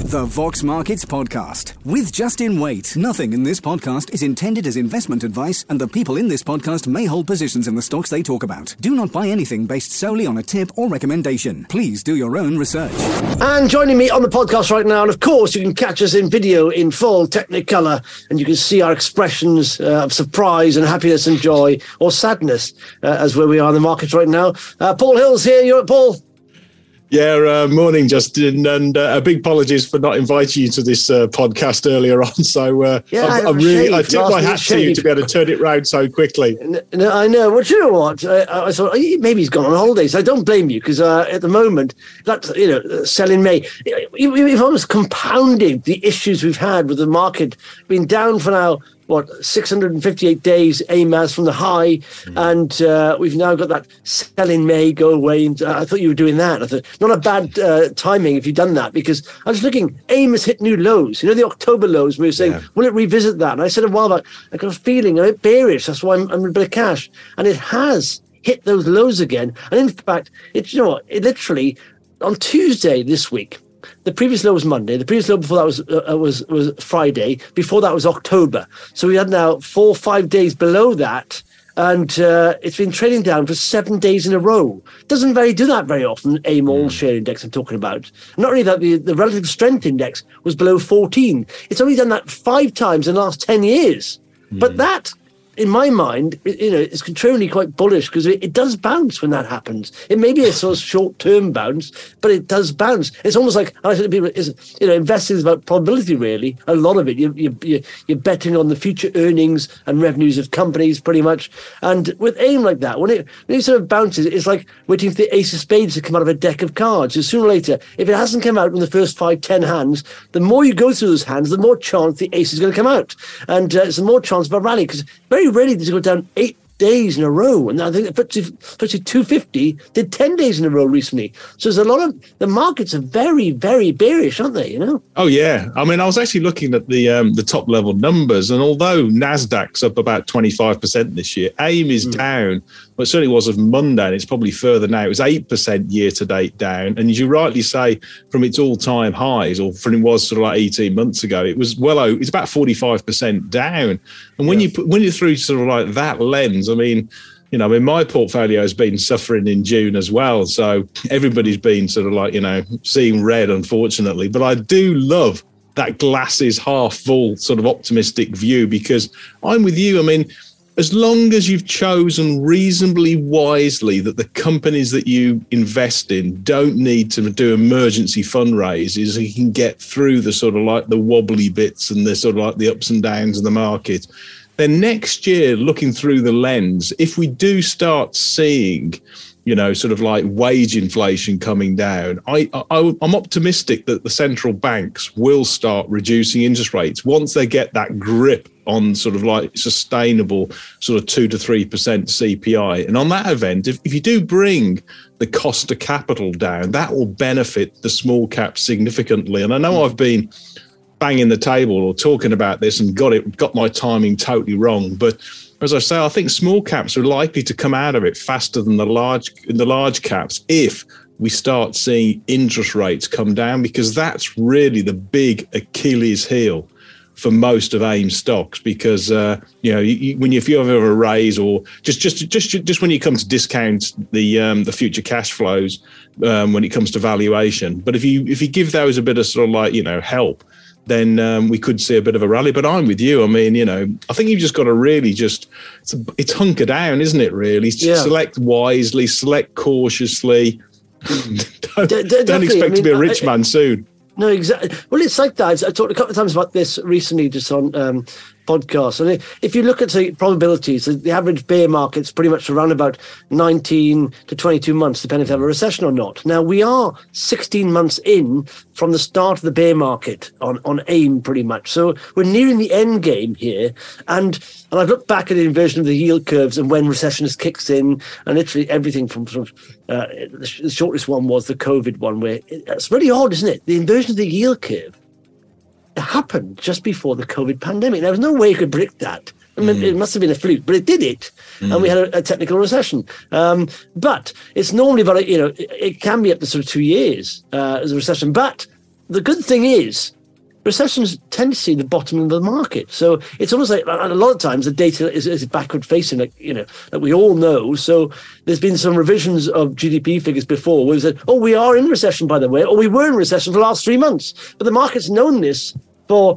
The Vox Markets Podcast with Justin Waite. Nothing in this podcast is intended as investment advice, and the people in this podcast may hold positions in the stocks they talk about. Do not buy anything based solely on a tip or recommendation. Please do your own research. And joining me on the podcast right now, and of course you can catch us in video in full Technicolor, and you can see our expressions of surprise and happiness and joy, or sadness, as where we are in the markets right now. Paul Hill's here. You're at Paul. Yeah, morning, Justin, and a big apologies for not inviting you to this podcast earlier on. So I tipped my hat to you to be able to turn it round so quickly. No, I know. Well, you know what? I thought maybe he's gone on holidays. I don't blame you, because at the moment, sell in May, we've almost compounded the issues we've had with the market being down for now. 658 days AIM has from the high, and we've now got that sell in May, go away. And I thought you were doing that. I thought not a bad timing if you'd done that, because I was looking, AIM has hit new lows. You know, the October lows. We were saying, will it revisit that? And I said a while back, I got a feeling a bit bearish. That's why I'm in a bit of cash, and it has hit those lows again. And in fact, it literally on Tuesday this week. The previous low was Monday. The previous low before that was Friday. Before that was October. So we had now 4 or 5 days below that, and it's been trading down for 7 days in a row. Doesn't do that very often. AIM All Share Index I'm talking about. Not only that, the relative strength index was below 14. It's only done that 5 times in the last 10 years. But that, in my mind, it's contrarily quite bullish, because it does bounce when that happens. It may be a sort of short-term bounce, but it does bounce. It's almost like, I said to people, investing is about probability, really. A lot of it, you're betting on the future earnings and revenues of companies, pretty much. And with AIM like that, when it sort of bounces, it's like waiting for the ace of spades to come out of a deck of cards. So sooner or later, if it hasn't come out in the first 5-10 hands, the more you go through those hands, the more chance the ace is going to come out. And it's the more chance of a rally, because very rarely does it go down 8 days in a row. And I think FTSE 250 did 10 days in a row recently. So there's a lot of, the markets are very, very bearish, aren't they? Oh, yeah. I mean, I was actually looking at the top level numbers, and although NASDAQ's up about 25% this year, AIM is down. Well, it certainly was of Monday, and it's probably further now. It was 8% year to date down. And as you rightly say, from its all-time highs, or from it was sort of like 18 months ago, it was it's about 45% down. And when you're through sort of like that lens, I mean, my portfolio has been suffering in June as well. So everybody's been sort of like, seeing red, unfortunately. But I do love that glass is half full sort of optimistic view, because I'm with you. I mean, as long as you've chosen reasonably wisely that the companies that you invest in don't need to do emergency fundraisers, so you can get through the sort of like the wobbly bits and the sort of like the ups and downs of the market, then next year, looking through the lens, if we do start seeing, sort of like wage inflation coming down, I'm optimistic that the central banks will start reducing interest rates once they get that grip on sort of like sustainable sort of 2 to 3% CPI. And on that event, if you do bring the cost of capital down, that will benefit the small caps significantly. And I know I've been banging the table or talking about this and got my timing totally wrong, but as I say, I think small caps are likely to come out of it faster than the large caps if we start seeing interest rates come down, because that's really the big Achilles heel for most of AIM stocks. Because if you have a raise, or just when you come to discount the future cash flows, when it comes to valuation, but if you give those a bit of sort of like help, then we could see a bit of a rally. But I'm with you. I mean, I think you've just got to really it's hunker down, isn't it, really? Select wisely, select cautiously. don't expect to be a rich man soon. No, exactly. Well, it's like that. I talked a couple of times about this recently, just on podcasts. And if you look at the probabilities, the average bear market's pretty much around about 19 to 22 months, depending if you have a recession or not. Now, we are 16 months in from the start of the bear market on AIM, pretty much. So we're nearing the end game here. And I've looked back at the inversion of the yield curves and when recession kicks in, and literally everything from sort of the shortest one was the COVID one, where it's really odd, isn't it? The inversion of the yield curve happened just before the COVID pandemic. There was no way you could predict that. I mean, it must have been a fluke, but it did it, and we had a technical recession. But it's normally about, it can be up to sort of 2 years as a recession. But the good thing is, recessions tend to see the bottom of the market. So it's almost like a lot of times the data is backward facing, like we all know. So there's been some revisions of GDP figures before where we said, oh, we are in recession, by the way, or we were in recession for the last 3 months. But the market's known this for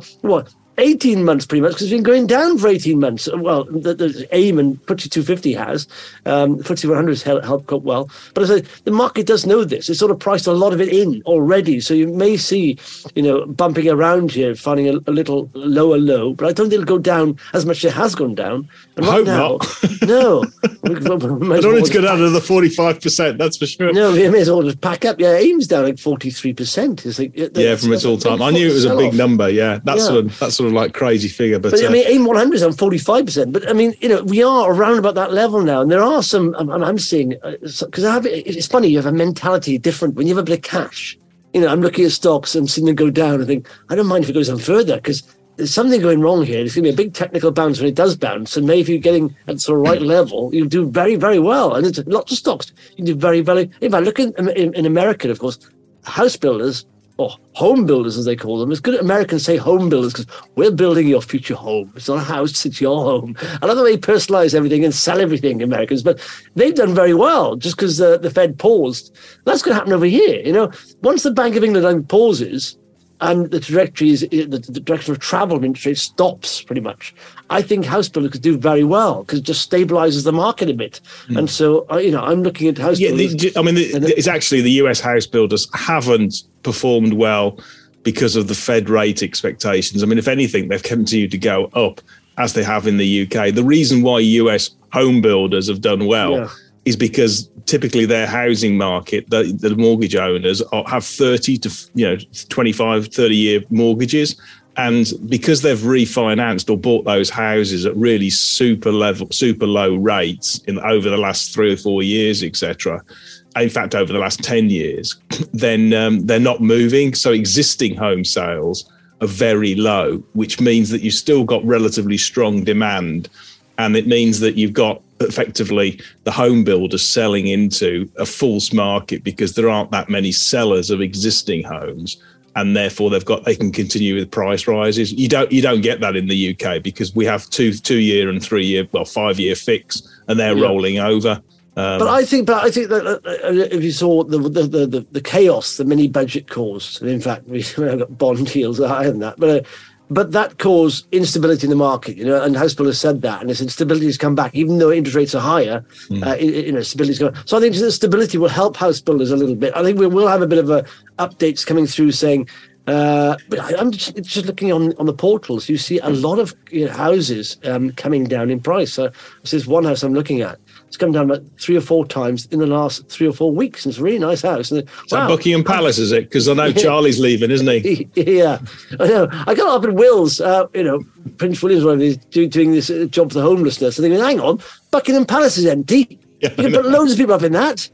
18 months pretty much, because it's been going down for 18 months. Well, the AIM and FTSE 250 has. FTSE 100 has helped cope well. But as I say, the market does know this. It's sort of priced a lot of it in already. So you may see, bumping around here, finding a little lower low. But I don't think it'll go down as much as it has gone down. And I hope not. No. I don't want it to go down to the 45%, that's for sure. No, we may as well just pack up. Yeah, AIM's down like 43%. It's like, from its all-time. I knew it was a big number, yeah. That's sort of like crazy figure. But I mean, AIM 100 is on 45%. But I mean, we are around about that level now. And there are some, I'm seeing, because it's funny, you have a mentality different when you have a bit of cash. I'm looking at stocks and seeing them go down and think, I don't mind if it goes on further, because there's something going wrong here. There's going to be a big technical bounce when it does bounce. And maybe if you're getting at the sort of right level, you'll do very, very well. And it's lots of stocks. You do very, very... In fact, look in America, of course, house builders, or home builders as they call them. It's good Americans say home builders because we're building your future home. It's not a house, it's your home. I love the way they personalize everything and sell everything, Americans, but they've done very well just because the Fed paused. That's going to happen over here. Once the Bank of England pauses, and the trajectory is the direction of travel of interest rate stops pretty much. I think house builders could do very well because it just stabilizes the market a bit. And so, I'm looking at house builders. It's actually the US house builders haven't performed well because of the Fed rate expectations. I mean, if anything, they've continued to go up as they have in the UK. The reason why US home builders have done well is because typically their housing market, the mortgage owners have 30 to 25, 30-year mortgages. And because they've refinanced or bought those houses at really super low rates over the last 3 or 4 years, etc., in fact, over the last 10 years, then they're not moving. So existing home sales are very low, which means that you've still got relatively strong demand. And it means that you've got effectively the home builders selling into a false market because there aren't that many sellers of existing homes. And therefore they can continue with price rises. You don't get that in the UK because we have 2-year and 3-year, 5-year fix, and they're rolling over. But I think that if you saw the chaos the mini budget caused, and in fact we have got bond yields higher than that, but that caused instability in the market, and house builders said that, and this instability has come back, even though interest rates are higher, stability's gone. So I think the stability will help house builders a little bit. I think we will have a bit of updates coming through saying, but I'm just looking on the portals, you see a lot of houses coming down in price. So this is one house I'm looking at. It's come down about 3 or 4 times in the last 3 or 4 weeks. And it's a really nice house. And Buckingham Palace, is it? Because I know Charlie's leaving, isn't he? Yeah, I know. I got up in Wales, Prince William's one of these doing this job for the homelessness. And thinking, hang on, Buckingham Palace is empty. Yeah, you can put loads of people up in that,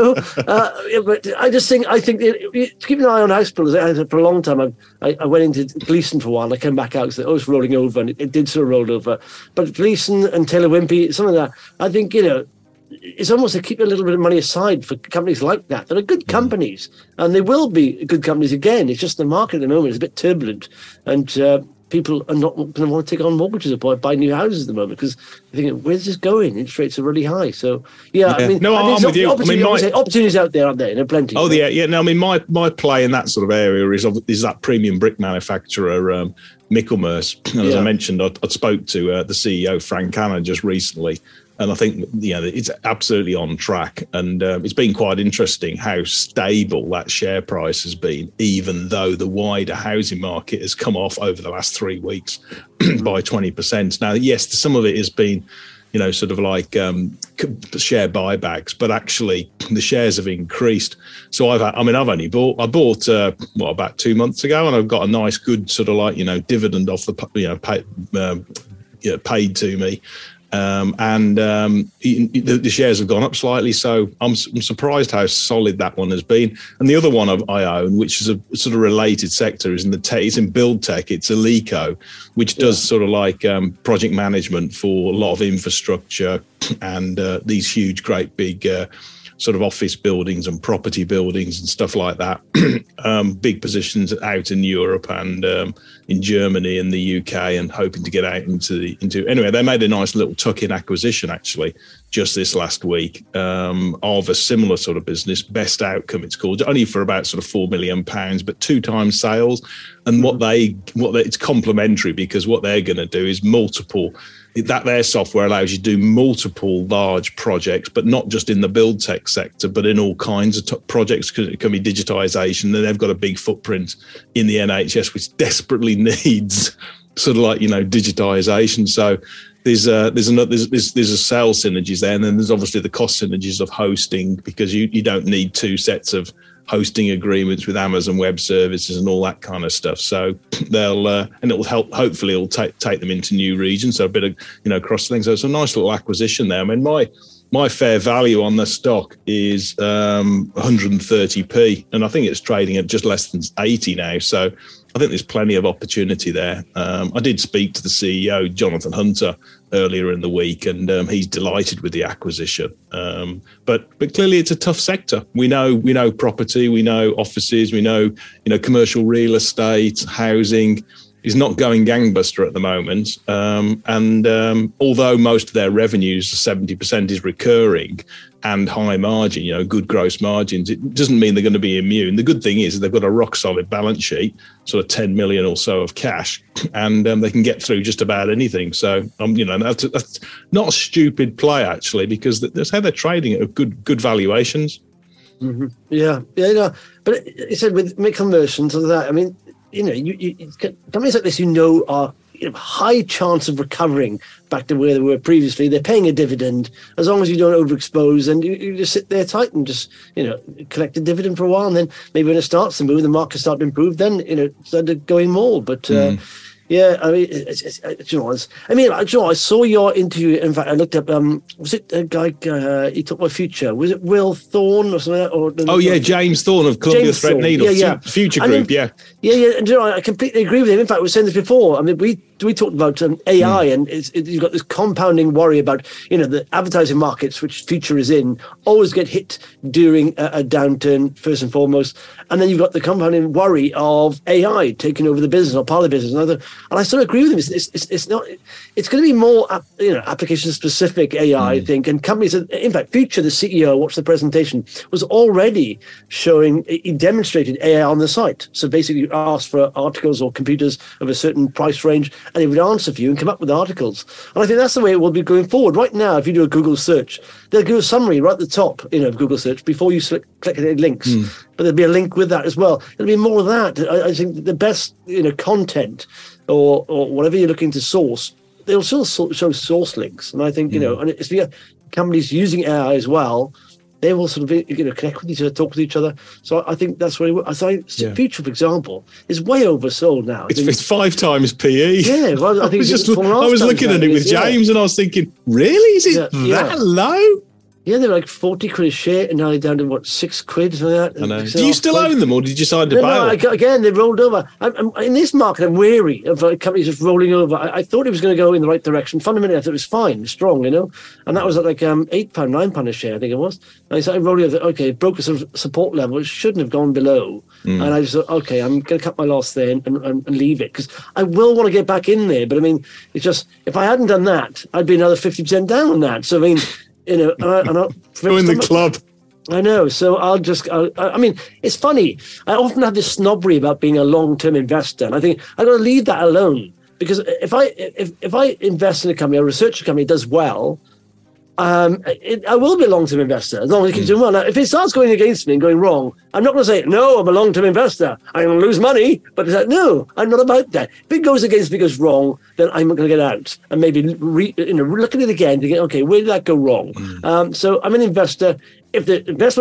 but I think keep an eye on house builders. For a long time, I went into Gleeson for a while. And I came back out because it's rolling over, and it did sort of roll over. But Gleeson and Taylor Wimpey, some of that, I think it's almost to keep a little bit of money aside for companies like that. They're good companies, and they will be good companies again. It's just the market at the moment is a bit turbulent, and people are not going to want to take on mortgages or buy new houses at the moment because they're thinking, where's this going? Interest rates are really high. So, I mean, I'm with you. Opportunities out there, aren't there? Plenty. Oh, yeah. No, I mean, my play in that sort of area is that premium brick manufacturer, Michelmer's. As I mentioned, I spoke to the CEO, Frank Hanna, just recently. And I think, it's absolutely on track. And it's been quite interesting how stable that share price has been, even though the wider housing market has come off over the last 3 weeks by 20%. Now, yes, some of it has been, sort of like share buybacks, but actually the shares have increased. So I bought about 2 months ago, and I've got a nice, good sort of like, dividend off the, paid to me. The shares have gone up slightly, so I'm surprised how solid that one has been. And the other one I own, which is a sort of related sector, is it's in build tech. It's Alico, which does sort of like project management for a lot of infrastructure and these huge, great big sort of office buildings and property buildings and stuff like that. Big positions out in Europe and in Germany and the UK, and hoping to get out into anyway. They made a nice little tuck-in acquisition actually just this last week of a similar sort of business, Best Outcome it's called, only for about sort of £4 million, but 2 times sales. And it's complementary, because what they're going to do is multiple. That their software allows you to do multiple large projects, but not just in the build tech sector, but in all kinds of projects, because it can be digitization. And they've got a big footprint in the NHS, which desperately needs sort of like, digitization. So there's a sales synergies there, and then there's obviously the cost synergies of hosting, because you don't need 2 sets of hosting agreements with Amazon Web Services and all that kind of stuff. So they'll and it will help. Hopefully, it'll take them into new regions. So a bit of cross things. So it's a nice little acquisition there. I mean, my fair value on the stock is 130p, and I think it's trading at just less than 80 now. So I think there's plenty of opportunity there. I did speak to the CEO, Jonathan Hunter, earlier in the week, and he's delighted with the acquisition. But clearly, it's a tough sector. We know property, we know offices, we know commercial real estate, housing is not going gangbuster at the moment. And although most of their revenues, 70%, is recurring and high margin, good gross margins, it doesn't mean they're going to be immune. The good thing is they've got a rock solid balance sheet, sort of 10 million or so of cash, and they can get through just about anything. So, that's not a stupid play, actually, because that's how they're trading at good valuations. Mm-hmm. Yeah. But it said with conversions of that, I mean, companies like this, are high chance of recovering back to where they were previously. They're paying a dividend. As long as you don't overexpose, and you just sit there tight and just collect a dividend for a while, and then maybe when it starts to move, the market start to improve, then start going more. But yeah, I mean, I saw your interview. In fact, I looked up. Was it a guy? He talked about Future. Was it Will Thorne or something? James Thorne of Columbia Threadneedle. Yeah. Future Group. Yeah. And I completely agree with him. In fact, we were saying this before. I mean, we talked about AI, and you've got this compounding worry about the advertising markets, which Future is in, always get hit during a downturn first and foremost, and then you've got the compounding worry of AI taking over the business or part of the business. And I sort of agree with him. It's not. It's going to be more application specific AI, I think. And companies, in fact, Future, the CEO, watched the presentation, was already showing. He demonstrated AI on the site. So basically, you ask for articles or computers of a certain price range, and it would answer for you and come up with articles. And I think that's the way it will be going forward. Right now, if you do a Google search, they'll give a summary right at the top, of Google search before you click any links. But there'll be a link with that as well. It'll be more of that. I think the best, content or whatever you're looking to source, they'll still show source links. And I think, and it's companies using AI as well, they will sort of connect with each other, talk with each other. So I think that's what Future, for example, is way oversold now. It's 5 times PE. Yeah, well, I think I was looking at it with James, and I was thinking, really, is it that low? Yeah, they were like 40 quid a share, and now they're down to £6 something like that. I know. Do you still own them, or did you decide to buy them? Again, they rolled over. In this market, I'm wary of companies just rolling over. I thought it was going to go in the right direction. Fundamentally, I thought it was fine, strong, and that was at like £8, £9 a share, I think it was. And I started rolling over. Okay, it broke a sort of support level. It shouldn't have gone below. And I just thought, okay, I'm going to cut my loss there and leave it, because I will want to get back in there. But I mean, it's just, if I hadn't done that, I'd be another 50% down on that. So I mean, and join the club. I know. So I mean, it's funny. I often have this snobbery about being a long-term investor, and I think I've got to leave that alone, because if I invest in a company, or research a company that does well, I will be a long-term investor as long as it keeps doing well. Now, if it starts going against me and going wrong, I'm not going to say, no, I'm a long-term investor, I'm going to lose money. But it's like, no, I'm not about that. If it goes against me, goes wrong, then I'm going to get out and maybe look at it again to get, okay, where did that go wrong? So I'm an investor. If the investment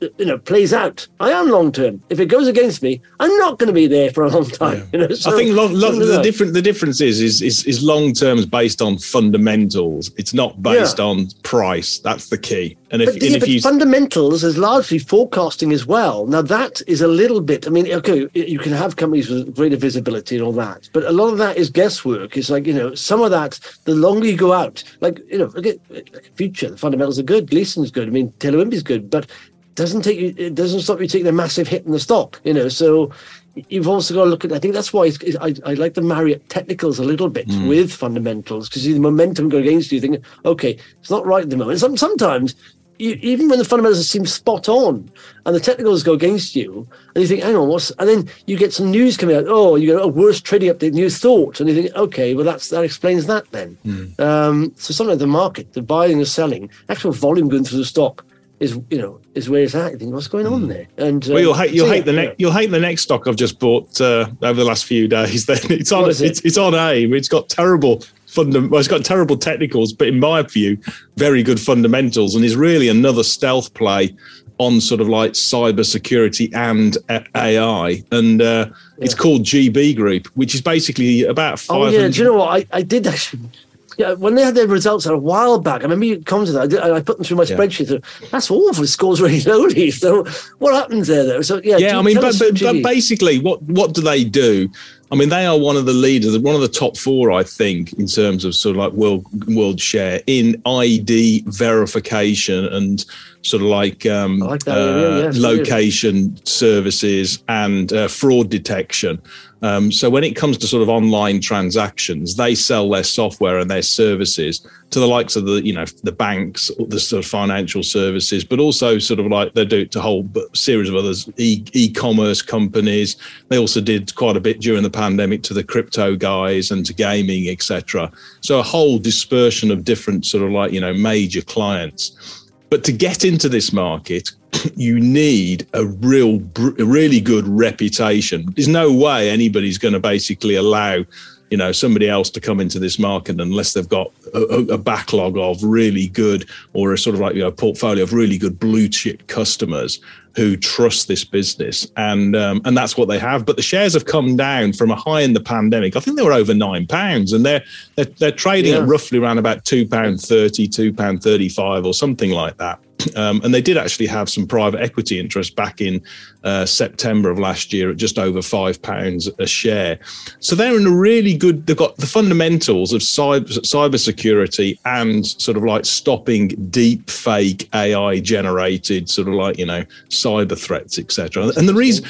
plays out, I am long term. If it goes against me, I'm not going to be there for a long time. So, I think the difference is long term is based on fundamentals. It's not based on price. That's the key. But fundamentals is largely forecasting as well. Now that is a little bit. I mean, okay, you can have companies with greater visibility and all that, but a lot of that is guesswork. It's like some of that. The longer you go out, like Future, the fundamentals are good. Gleason's good. I mean, Taylor Wimpey's good, but it doesn't stop you taking a massive hit in the stock. So you've also got to look at. I think that's why I like the Marriott technicals a little bit with fundamentals, because the momentum going against you. Thinking, okay, it's not right at the moment. Sometimes. Even when the fundamentals seem spot on and the technicals go against you, and you think, hang on, and then you get some news coming out. Oh, you get a worse trading update than you thought, and you think, okay, well that explains that then. So sometimes the market, the buying and selling, actual volume going through the stock is where it's at. You think, what's going on there? And you'll hate the next stock I've just bought over the last few days. Then it's on AIM. It's got terrible. It's got terrible technicals, but in my view, very good fundamentals, and is really another stealth play on sort of like cyber security and AI. And it's called GB Group, which is basically about 500. Oh yeah, do you know what? I did actually. Yeah, when they had their results a while back, I remember you commented that. I put them through my spreadsheet. So, that's awful. It scores really lowly. So what happens there, though? So but basically, what do they do? I mean, they are one of the leaders, one of the top four, I think, in terms of sort of like world share in ID verification and sort of like location services and fraud detection. So when it comes to sort of online transactions, they sell their software and their services to the likes of the banks, the sort of financial services, but also sort of like they do it to a whole series of others, e-commerce companies. They also did quite a bit during the pandemic to the crypto guys and to gaming, etc. So a whole dispersion of different sort of like, major clients. But to get into this market, you need a really good reputation. There's no way anybody's going to basically allow, somebody else to come into this market unless they've got a backlog of really good, or a sort of like a portfolio of really good blue chip customers who trust this business, and that's what they have. But the shares have come down from a high in the pandemic. I think they were over £9, and they're trading at roughly around about £2.30, £2.35, or something like that. And they did actually have some private equity interest back in September of last year at just over £5 a share. So they're in a really good. They've got the fundamentals of cyber security and sort of like stopping deep fake AI generated sort of like cyber threats, etc. And the reason.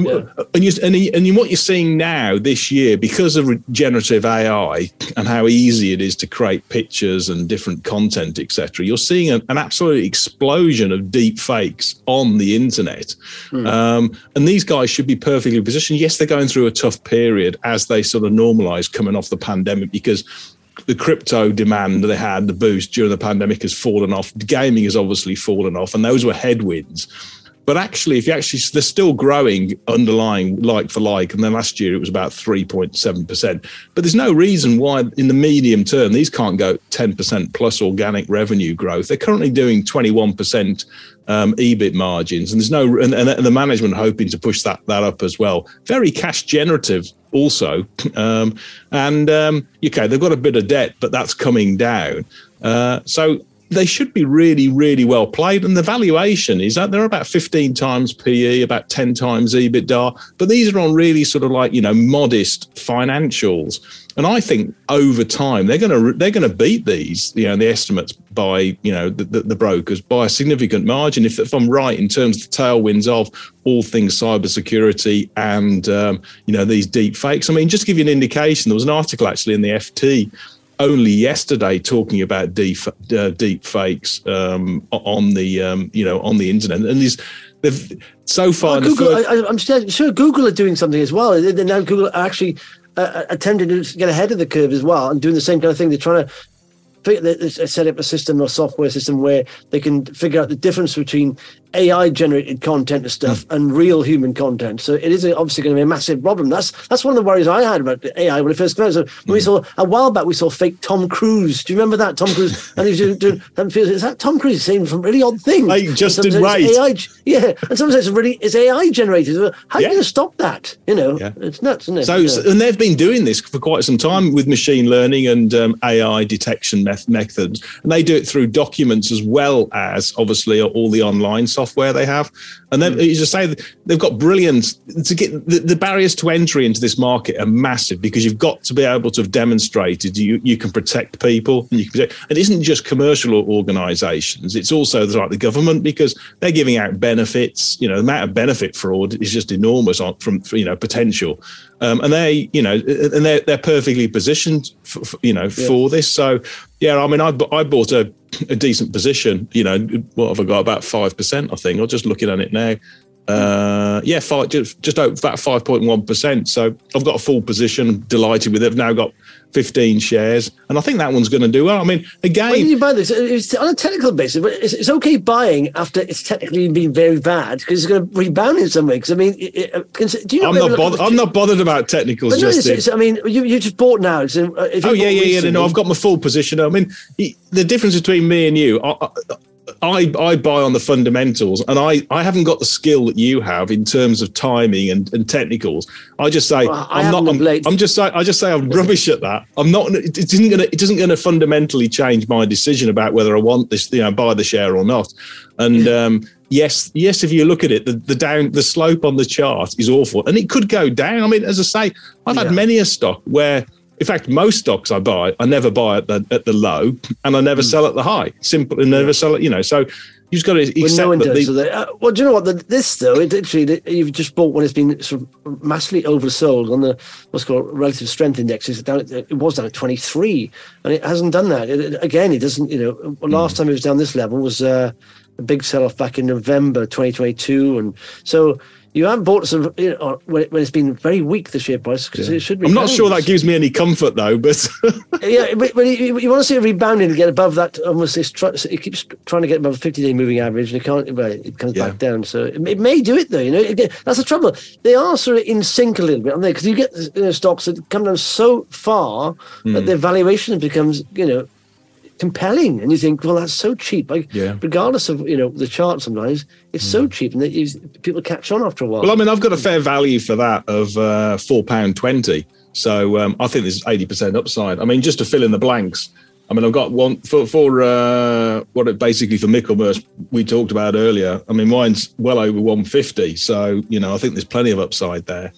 And what you're seeing now this year, because of generative AI and how easy it is to create pictures and different content, etc., you're seeing an absolute explosion of deep fakes on the internet. And these guys should be perfectly positioned. Yes, they're going through a tough period as they sort of normalize coming off the pandemic, because the crypto demand they had, the boost during the pandemic, has fallen off. Gaming has obviously fallen off, and those were headwinds. But actually, they're still growing underlying like for like. And then last year it was about 3.7%. But there's no reason why in the medium term, these can't go 10% plus organic revenue growth. They're currently doing 21% EBIT margins. And there's and the management hoping to push that up as well. Very cash generative also. They've got a bit of debt, but that's coming down. So they should be really, really well played. And the valuation is that they're about 15 times PE, about 10 times EBITDA. But these are on really sort of like, modest financials. And I think over time, they're going to beat these, the estimates by, the brokers by a significant margin. If I'm right in terms of the tailwinds of all things cybersecurity and, these deep fakes. I mean, just to give you an indication, there was an article actually in the FT only yesterday talking about deep fakes on the internet, and they've so far. I'm sure Google are doing something as well. Now Google are actually attempting to get ahead of the curve as well and doing the same kind of thing. They're trying to set up a system or software system where they can figure out the difference between AI generated content and stuff and real human content. So it is obviously going to be a massive problem. That's one of the worries I had about AI when it first came out. So when we saw a while back, we saw fake Tom Cruise. Do you remember that Tom Cruise? And he was doing, is that Tom Cruise saying some really odd things? Like Justin Wade. Yeah, and sometimes it's AI generated. How are you going to stop that? It's nuts, isn't it? So and they've been doing this for quite some time with machine learning and AI detection methods, and they do it through documents as well as obviously all the online software they have. And then you just say they've got brilliant to get the barriers to entry into this market are massive, because you've got to be able to have demonstrated you can protect people, and it isn't just commercial organizations, it's also like the government, because they're giving out benefits. The amount of benefit fraud is just enormous from potential. And they're perfectly positioned for this. So yeah, I mean, I bought a decent position. What have I got? About 5%, I think. I'm just looking at it now. Just over about 5.1%. So I've got a full position. Delighted with it. I've now got 15 shares, and I think that one's going to do well. I mean, again, when did you buy this? It's on a technical basis, but it's okay buying after it's technically been very bad, because it's going to rebound in some way. Because I mean, do you know? I'm not bothered about technicals. I mean, you just bought now. No, I've got my full position. I mean, the difference between me and you, I buy on the fundamentals, and I haven't got the skill that you have in terms of timing and technicals. I just say I just say I'm rubbish at that. I'm not. It isn't going to fundamentally change my decision about whether I want this, buy the share or not. And yes, if you look at it, the slope on the chart is awful, and it could go down. I mean, as I say, I've had many a stock where, in fact, most stocks I buy, I never buy at the low, and I never sell at the high. Simple, and never sell it. So you've got to accept that. Well, do you know what? This though, you've just bought when it's been sort of massively oversold on the what's called relative strength index. It was down at 23, and it hasn't done that. It doesn't. Last time it was down this level was a big sell-off back in November 2022, and so. You haven't bought some, when it's been very weak, the share price, because it should be. I'm not sure that gives me any comfort, though. But yeah, but you want to see it rebounding to get above that. Almost, it keeps trying to get above the 50-day moving average, and it can't. It comes back down. So it may do it, though. Again, that's the trouble. They are sort of in sync a little bit, aren't they? Because you get stocks that come down so far that their valuation becomes, compelling, and you think, well, that's so cheap. Regardless of the chart, sometimes it's so cheap, and people catch on after a while. Well, I mean, I've got a fair value for that of £4.20, so I think there's 80% upside. I mean, just to fill in the blanks, I mean, I've got one for basically for Michelmersh we talked about earlier. I mean, mine's well over 150, so I think there's plenty of upside there.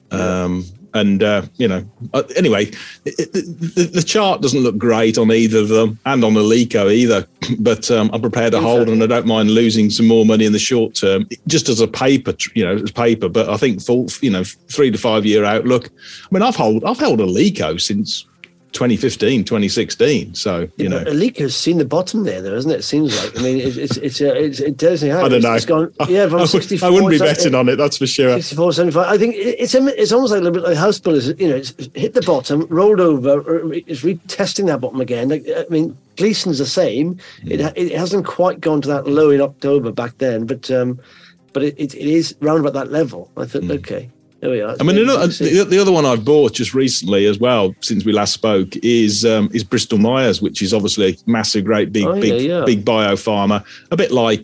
Anyway, the chart doesn't look great on either of them, and on Alico either. But I'm prepared to hold, and I don't mind losing some more money in the short term, just as a paper, But I think for 3 to 5 year outlook. I mean, I've held Alico since 2015, 2016. So Alico's seen the bottom there, though, isn't it? It seems like. I mean, it tells you how. I don't know. It's gone. Yeah, from 64. I wouldn't be betting on it. That's for sure. 64, 75. I think it's almost like a little bit like house builders. It's hit the bottom, rolled over, it's retesting that bottom again. I mean, Gleason's the same. It hasn't quite gone to that low in October back then, but it is round about that level. I thought, okay. There we are. I mean, the other one I've bought just recently as well, since we last spoke, is Bristol Myers, which is obviously a massive, great, big biopharma, a bit like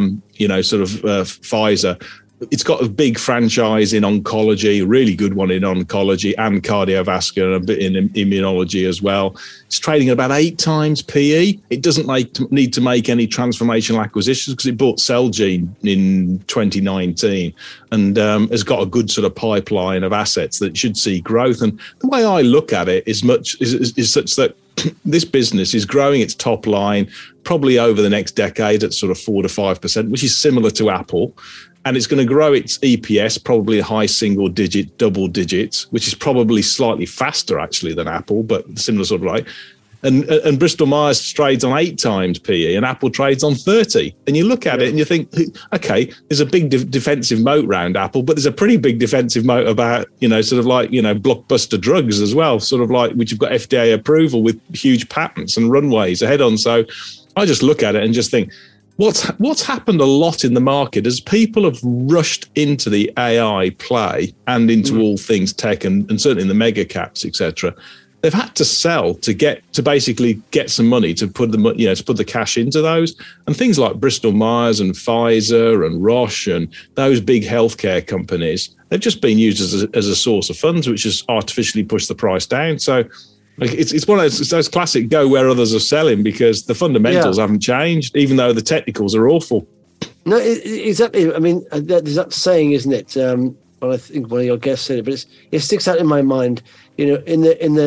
Pfizer. It's got a big franchise in oncology, a really good one in oncology and cardiovascular, and a bit in immunology as well. It's trading at about 8 times PE. It doesn't need to make any transformational acquisitions because it bought Celgene in 2019 and has got a good sort of pipeline of assets that should see growth. And the way I look at it is such that this business is growing its top line probably over the next decade at sort of 4 to 5%, which is similar to Apple. And it's going to grow its EPS probably a high single digit, double digits, which is probably slightly faster actually than Apple, but similar sort of like. And Bristol Myers trades on 8 times PE, and Apple trades on 30. And you look at it and you think, okay, there's a big defensive moat around Apple, but there's a pretty big defensive moat about blockbuster drugs as well, sort of like which have got FDA approval with huge patents and runways ahead on. So I just look at it and just think, What's happened a lot in the market is people have rushed into the AI play and into all things tech and certainly in the mega caps, etc. They've had to sell to basically get some money to put the cash into those, and things like Bristol Myers and Pfizer and Roche and those big healthcare companies, they've just been used as a source of funds, which has artificially pushed the price down. So it's one of those classic go where others are selling, because the fundamentals haven't changed, even though the technicals are awful. No, exactly. I mean, there's that saying, isn't it? Well, I think one of your guests said it, but it sticks out in my mind. In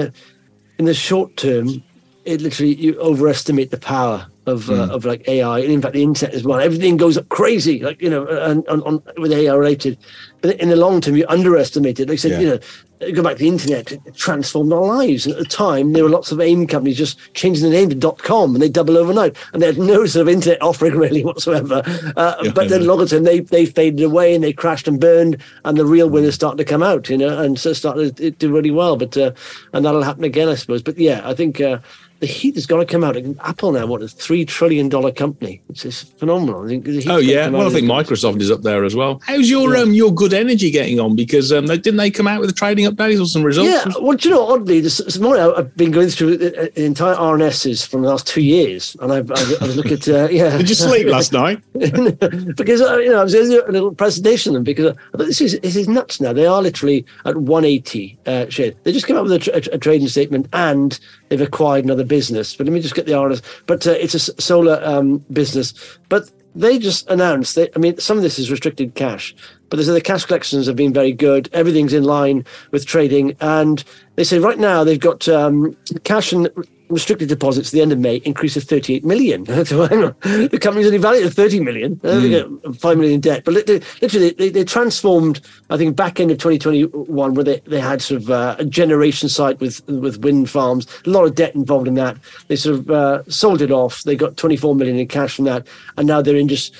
the short term, it literally, you overestimate the power of like AI, and in fact the internet as well. Everything goes up crazy, like on with AI related. But in the long term, you underestimate it. Like I said, go back to the internet, it transformed our lives. And at the time, there were lots of AIM companies just changing the name to .com, and they double overnight, and they had no sort of internet offering really whatsoever. But then longer term, they faded away and they crashed and burned, and the real winners started to come out, and so started to do really well. But and that'll happen again, I suppose. But yeah, I think the heat has got to come out. Apple now, what, a $3 trillion company? It's phenomenal. I think I think Microsoft is up there as well. How's your Good Energy getting on? Because didn't they come out with a trading update or some results? Yeah, well, do you know, oddly, this morning I've been going through the entire RNSs from the last 2 years, and I was looking at Did you sleep last night? Because I was doing a little presentation of them, because I thought this is nuts now. They are literally at 180 shares. They just came out with a trading statement, and they've acquired another business. But let me just get the RNS. But it's a solar business. But they just announced some of this is restricted cash, but they say the cash collections have been very good. Everything's in line with trading. And they say right now they've got cash and restricted deposits at the end of May increase of 38 million. The company's only valued at 30 million. They got 5 million in debt. But literally, they transformed, I think, back end of 2021, where they had sort of a generation site with wind farms, a lot of debt involved in that. They sort of sold it off. They got 24 million in cash from that. And now they're in just,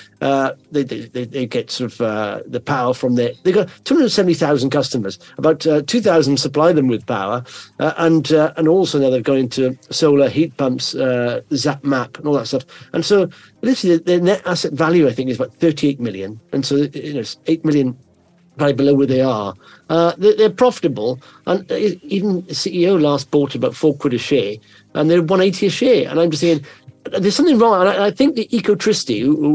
they get sort of the power from there. They got 270,000 customers. About 2,000 supply them with power. And also now they're going to solar heat pumps, Zap Map, and all that stuff. And so, literally, their net asset value, I think, is about 38 million. And so, it's 8 million right below where they are. They're profitable. And even the CEO last bought about £4 a share, and they're 180 a share. And I'm just thinking, there's something wrong. And I think the Ecotricity, who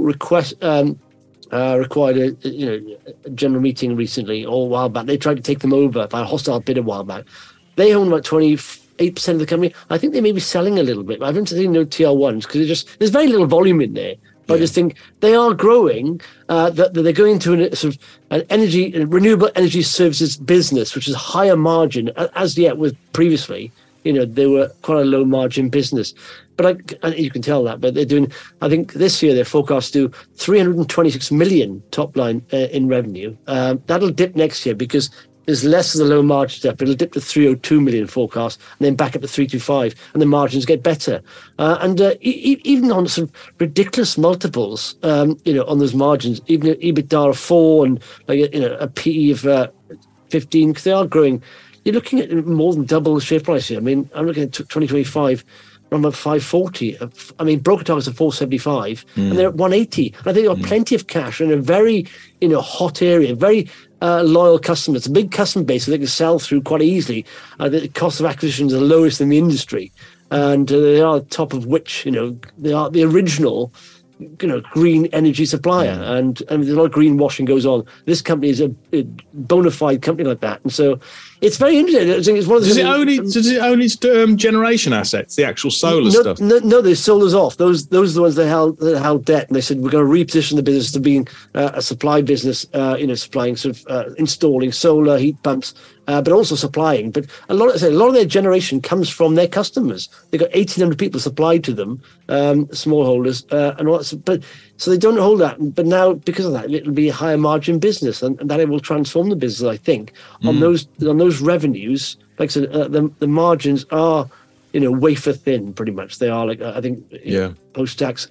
required a general meeting recently, or a while back, they tried to take them over by a hostile bid a while back. They own about 28% of the company. I think they may be selling a little bit, but I haven't seen no TL1s, because there's very little volume in there. But I just think they are growing, that they're going into a sort of an renewable energy services business, which is higher margin. As yet with previously, they were quite a low margin business. But you can tell that. But they're doing, I think this year they're forecast to do 326 million top line in revenue. That'll dip next year because there's less of the low margin stuff. It'll dip to 302 million forecast, and then back up to 325, and the margins get better. And even on some ridiculous multiples, on those margins, even at EBITDA of 4 and a PE of 15, because they are growing. You're looking at more than double the share price here. I mean, I'm looking at 2025. Around about 540. I mean, broker targets are 475, and they're at 180. And I think they've got plenty of cash in a very, hot area, very loyal customers, a big customer base that they can sell through quite easily. The cost of acquisition is the lowest in the industry, and they are top of which, they are the original, green energy supplier. And there's a lot of greenwashing goes on. This company is a bona fide company like that, and so it's very interesting. I think it's one of the does it own its generation assets, the actual solar stuff? No, they sold us off. Those are the ones that held debt, and they said we're going to reposition the business to being a supply business, supplying sort of installing solar heat pumps, but also supplying. But a lot of their generation comes from their customers. They've got 1,800 people supplied to them, smallholders, and all that. But so they don't hold that. But now, because of that, it'll be a higher margin business, and that it will transform the business, I think, on those revenues. Like I said, the margins are, wafer thin, pretty much. They are, like, I think, post-tax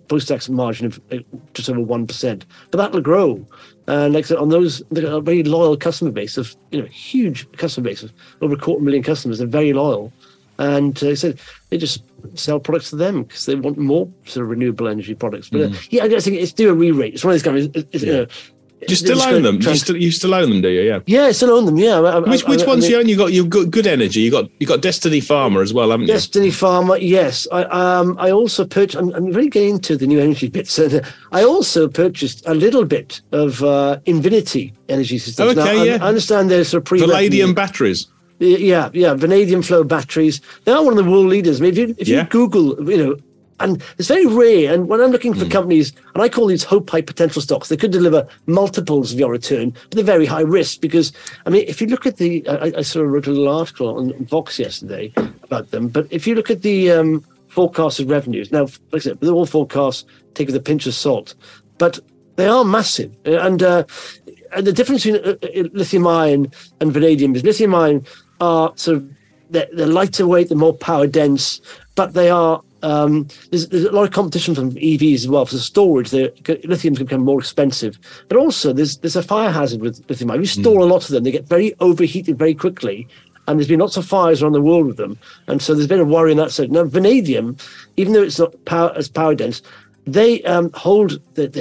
margin of just over 1%. But that'll grow. And like I said, on those, they've got a very loyal customer base of, huge customer base of over 250,000 customers. They're very loyal. And they said they just sell products to them because they want more sort of renewable energy products. But I just think it's do a re-rate. It's one of these guys. You still own them? You still own them, do you? Yeah. Yeah, I still own them. Yeah. Which ones you own? You've got Good Energy. You got Destiny Pharma as well, haven't you? Destiny Pharma. Yes. I also purchased. I'm really getting into the new energy bits. I also purchased a little bit of Invinity Energy Systems. Okay. Now, I understand there's sort of Vanadium batteries. Yeah, vanadium flow batteries. They are one of the world leaders. I mean, if you Google, and it's very rare. And when I'm looking for companies, and I call these hope high potential stocks, they could deliver multiples of your return, but they're very high risk because, I mean, if you look at I sort of wrote a little article on Vox yesterday about them, but if you look at the forecasted revenues, now, like I said, they're all forecasts, take with a pinch of salt, but they are massive. And the difference between lithium ion and vanadium is lithium ion are sort of, they're lighter weight, they're more power dense, but they are, there's a lot of competition from EVs as well. For storage, lithium's become more expensive. But also, there's a fire hazard with lithium ion. You store a lot of them, they get very overheated very quickly. And there's been lots of fires around the world with them. And so there's been a worry in that side. Now, vanadium, even though it's not as power dense, they hold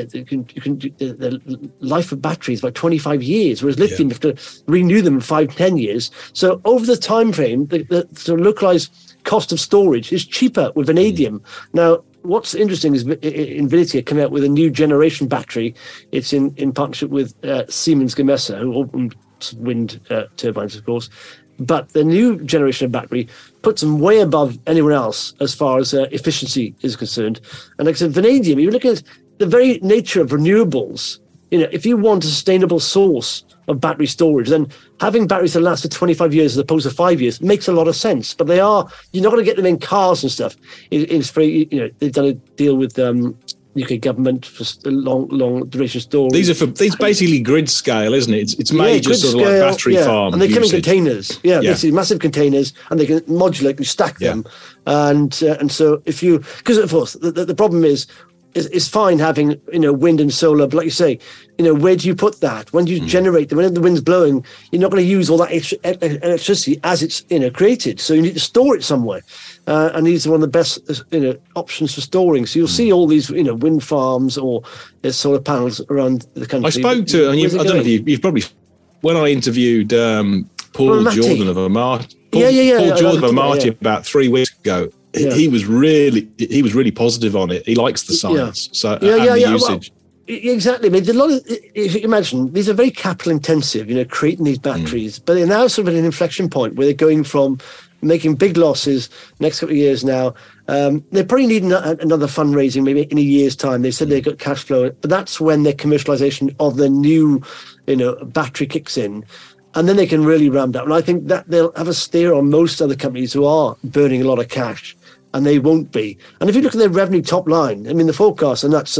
the life of batteries by 25 years, whereas lithium, you have to renew them in 5-10 years. So over the time frame, the localized cost of storage is cheaper with vanadium. Now, what's interesting is Invinity are coming out with a new generation battery. It's in partnership with Siemens Gamesa, who own wind turbines, of course. But the new generation of battery puts them way above anyone else as far as efficiency is concerned. And like I said, vanadium, you look at the very nature of renewables. If you want a sustainable source of battery storage, then having batteries that last for 25 years as opposed to 5 years makes a lot of sense. But you're not going to get them in cars and stuff. It's very, they've done a deal with UK government for long duration storage. These basically grid scale, isn't it? It's major sort of like battery farm. And they come in usage. Containers. Basically massive containers, and they can modulate and stack them. And so because of course the problem is it's fine having wind and solar, but like you say, where do you put that? When do you generate them? When the wind's blowing, you're not going to use all that electricity as it's created. So you need to store it somewhere, and these are one of the best options for storing. So you'll see all these wind farms or solar panels around the country. I spoke to, and I don't know if you've probably, when I interviewed Paul Jordan of Amati, Paul Jordan of Amati about 3 weeks ago. He was really positive on it. He likes the science, and the usage. Well, exactly. I mean, a lot of, if you imagine, these are very capital intensive, creating these batteries, but they're now sort of at an inflection point where they're going from making big losses next couple of years now. They probably need another fundraising maybe in a year's time. They said they've got cash flow, but that's when their commercialization of the new, battery kicks in. And then they can really ramp up. And I think that they'll have a steer on most other companies who are burning a lot of cash, and they won't be. And if you look at their revenue top line, I mean, the forecast, and that's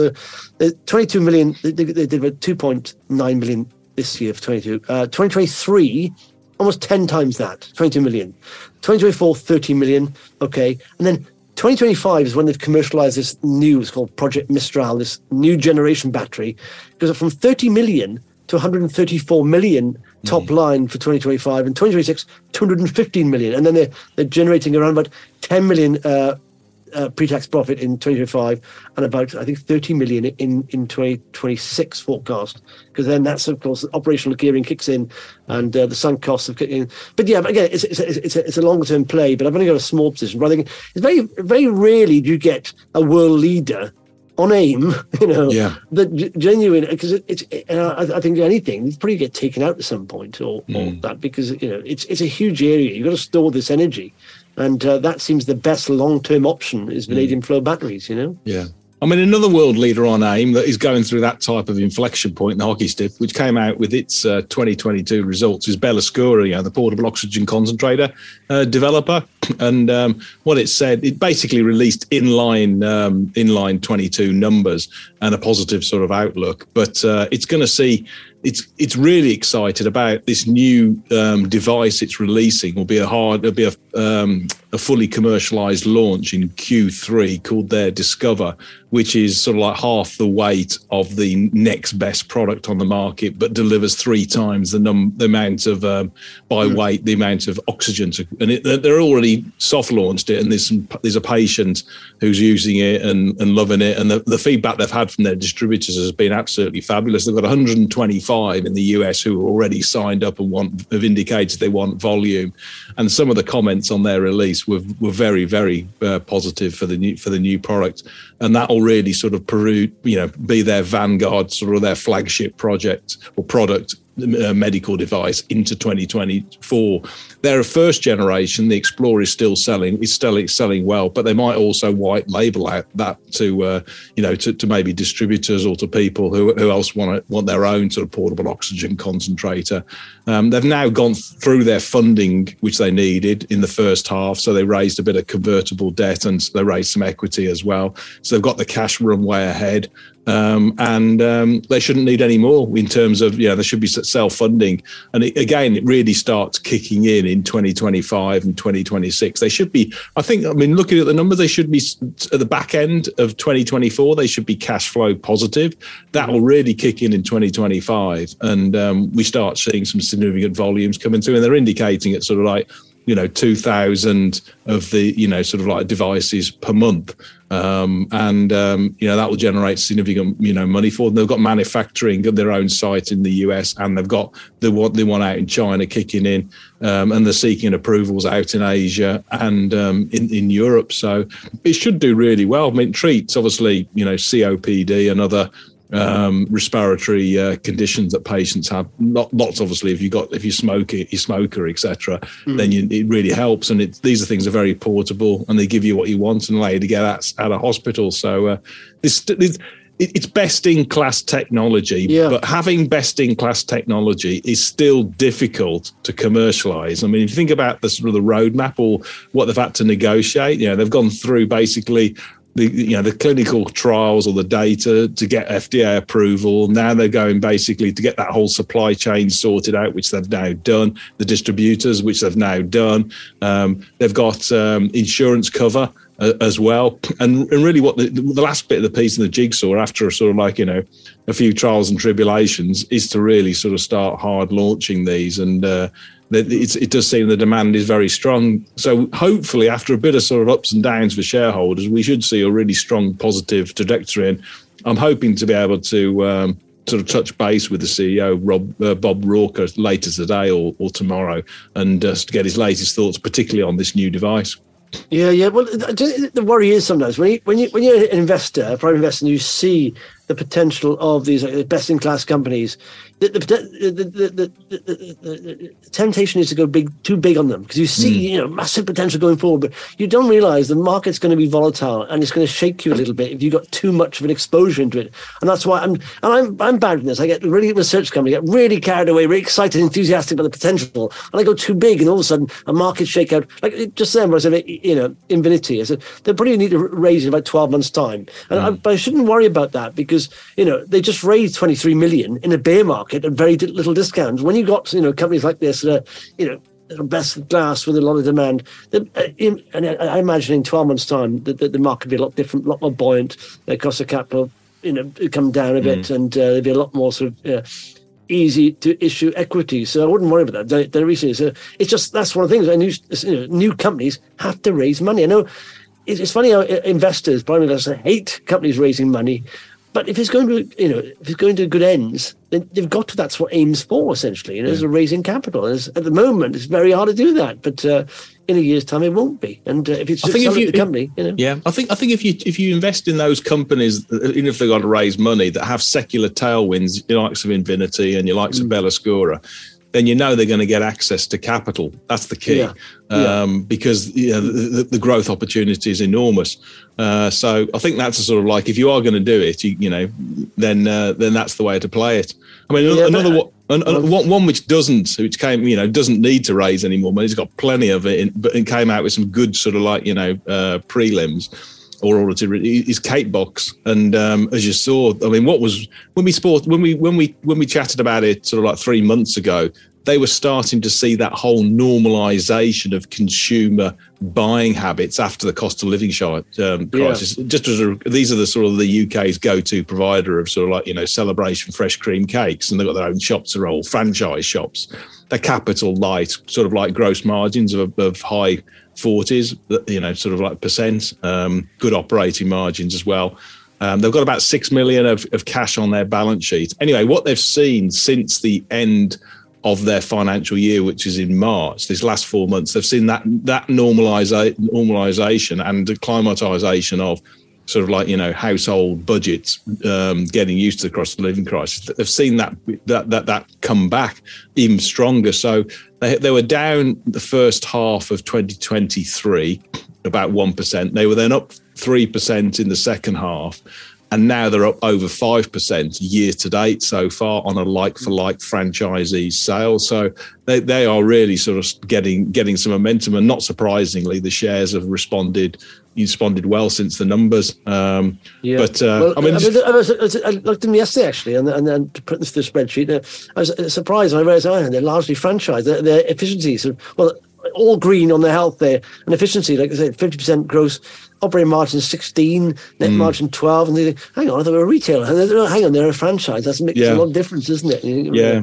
22 million, they did about 2.9 million this year for 22. 2023, almost 10 times that, 22 million. 2024, 30 million, okay. And then 2025 is when they've commercialized this new, it's called Project Mistral, this new generation battery, because from 30 million to 134 million top line for 2025, and 2026, 215 million. And then they're generating around about 10 million pre-tax profit in 2025 and about, I think, 30 million in 2026 forecast. Because then that's, of course, operational gearing kicks in and the sunk costs have kicked in. But yeah, again, it's a longer-term play, but I've only got a small position. But I think it's very, very rarely do you get a world leader on AIM, the genuine, because I think anything, it's probably get taken out at some point or that, because, it's a huge area. You've got to store this energy. And that seems the best long-term option is vanadium flow batteries, Yeah. I mean, another world leader on AIM that is going through that type of inflection point, the hockey stick, which came out with its 2022 results, is Bellascura, the portable oxygen concentrator developer. And what it said, it basically released inline 22 numbers and a positive sort of outlook. But it's going to see, it's really excited about this new device it's releasing. It'll be a fully commercialized launch in Q3 called their Discover, which is sort of like half the weight of the next best product on the market, but delivers 3 times the amount of by weight, the amount of oxygen. And they're already only soft launched it, and there's a patient who's using it and loving it, and the feedback they've had from their distributors has been absolutely fabulous. They've got 125 in the US who are already signed up and have indicated they want volume, and some of the comments on their release were very, very positive for the new product, and that will really sort of be their vanguard, sort of their flagship project or product. Medical device into 2024. They're a first generation. The Explorer is still selling. It's still selling well, but they might also white label out that to maybe distributors or to people who else want their own sort of portable oxygen concentrator. They've now gone through their funding, which they needed in the first half. So they raised a bit of convertible debt and they raised some equity as well. So they've got the cash runway ahead. And they shouldn't need any more in terms of, there should be self-funding. And it really starts kicking in 2025 and 2026. They should be, looking at the numbers, they should be at the back end of 2024. They should be cash flow positive. That will really kick in 2025. And we start seeing some significant volumes coming through. And they're indicating it's sort of like, 2,000 of the, sort of like devices per month. That will generate significant, money for them. They've got manufacturing at their own site in the US, and they've got the one out in China kicking in, and they're seeking approvals out in Asia and in Europe. So it should do really well. I mean, treats obviously, COPD and other respiratory conditions that patients have. Lots, obviously, if you smoker, etc., then it really helps. And these are things that are very portable, and they give you what you want and allow you to get out of hospital. So it's best in class technology, but having best in class technology is still difficult to commercialize. I mean, if you think about the sort of the roadmap or what they've had to negotiate, they've gone through basically the clinical trials or the data to get FDA approval. Now they're going basically to get that whole supply chain sorted out, which they've now done. The distributors, which they've now done. They've got insurance cover as well. And really what the last bit of the piece of the jigsaw after sort of like, a few trials and tribulations is to really sort of start hard launching these. And it does seem the demand is very strong. So hopefully after a bit of sort of ups and downs for shareholders, we should see a really strong positive trajectory. And I'm hoping to be able to sort of touch base with the CEO, Bob Raucher, later today or tomorrow, and just get his latest thoughts, particularly on this new device. Yeah. Well, the worry is sometimes when you're an investor, a private investor, and you see the potential of these best-in-class companies, the temptation is to go too big on them, because you see massive potential going forward, but you don't realize the market's going to be volatile and it's going to shake you a little bit if you've got too much of an exposure into it. And that's why I'm bad in this. I get really research company, get really carried away, really excited, enthusiastic about the potential, and I go too big, and all of a sudden a market shakeout. Like just then, when I said Invinity, I said they probably need to raise in about 12 months' time, and but I shouldn't worry about that, because they just raised 23 million in a bear market at very little discounts. When you got companies like this that are best in class with a lot of demand, and I imagine in 12 months' time the market will be a lot different, a lot more buoyant. Their cost of capital come down a bit, and there'll be a lot more sort of easy to issue equity. So I wouldn't worry about that. It's just that's one of the things. New companies have to raise money. I know it's funny how private investors hate companies raising money. But if it's going to good ends, then they've got to. That's what AIM's for, essentially. As a raising capital. At the moment, it's very hard to do that. But in a year's time, it won't be. And if it's the company, I think if you invest in those companies, even if they've got to raise money that have secular tailwinds, your likes of Invinity and your likes of Bellascura, then they're going to get access to capital. That's the key, because the growth opportunity is enormous. So I think that's a sort of like, if you are going to do it, then that's the way to play it. I mean, one which doesn't need to raise any more money. It's got plenty of it, but it came out with some good sort of like prelims. Or is Catebox, and as you saw, I mean, when we chatted about it sort of like 3 months ago, they were starting to see that whole normalization of consumer buying habits after the cost of living crisis. Just as these are the sort of the UK's go-to provider of sort of like Celebration fresh cream cakes, and they've got their own shops, they're all franchise shops. they're capital light, sort of like gross margins of high 40s, sort of like percent, good operating margins as well. They've got about 6 million of cash on their balance sheet. Anyway, what they've seen since the end of their financial year, which is in March, this last 4 months, they've seen that normalization and acclimatization of sort of like, household budgets getting used to the cost of living crisis. They've seen that come back even stronger. So they were down the first half of 2023, about 1%. They were then up 3% in the second half. And now they're up over 5% year to date so far on a like-for-like franchisee sale. So they are really sort of getting some momentum. And not surprisingly, the shares have responded well since the numbers. I looked at them yesterday actually, and then to put this to the spreadsheet. I was surprised when I realised they're largely franchised. Their efficiencies, all green on their health there, and efficiency, like I said, 50% gross. Operating margin 16, net margin 12, and they think, hang on, I thought we were a retailer. Hang on, they're a franchise. That makes a lot of difference, doesn't it? Yeah,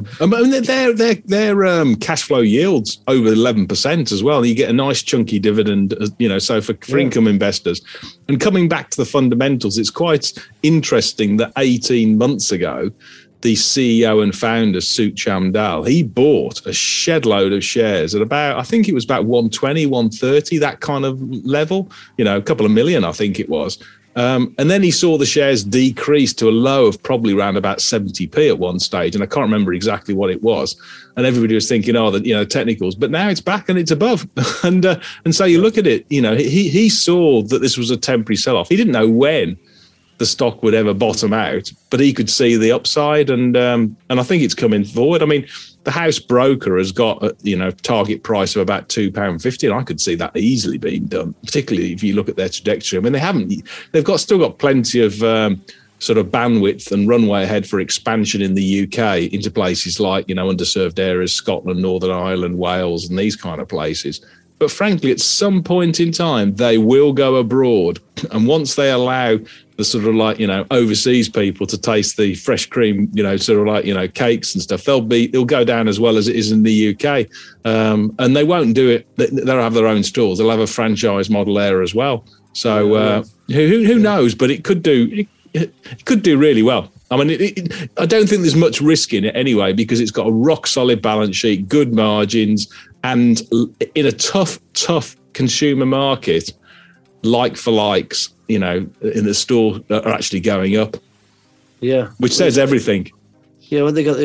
their cash flow yields over 11% as well. You get a nice chunky dividend, so for income investors. And coming back to the fundamentals, it's quite interesting that 18 months ago, the CEO and founder, Sucham Dal, he bought a shed load of shares at about, I think it was about 120, 130, that kind of level, a couple of million, I think it was. And then he saw the shares decrease to a low of probably around about 70p at one stage. And I can't remember exactly what it was. And everybody was thinking, technicals, but now it's back and it's above. and so you look at it, he saw that this was a temporary sell-off. He didn't know when the stock would ever bottom out, but he could see the upside, and I think it's coming forward. I mean, the house broker has got a target price of about £2.50, and I could see that easily being done, particularly if you look at their trajectory. I mean, they've still got plenty of sort of bandwidth and runway ahead for expansion in the UK into places like underserved areas, Scotland, Northern Ireland, Wales, and these kind of places. But frankly, at some point in time, they will go abroad. And once they allow the sort of like, overseas people to taste the fresh cream, sort of like, cakes and stuff, it'll go down as well as it is in the UK. And they won't do it. They'll have their own stores. They'll have a franchise model there as well. So who knows? But it could do really well. I mean, I don't think there's much risk in it anyway, because it's got a rock solid balance sheet, good margins, and in a tough consumer market, like for likes, in the store are actually going up. Yeah, which says everything. Yeah, well, they got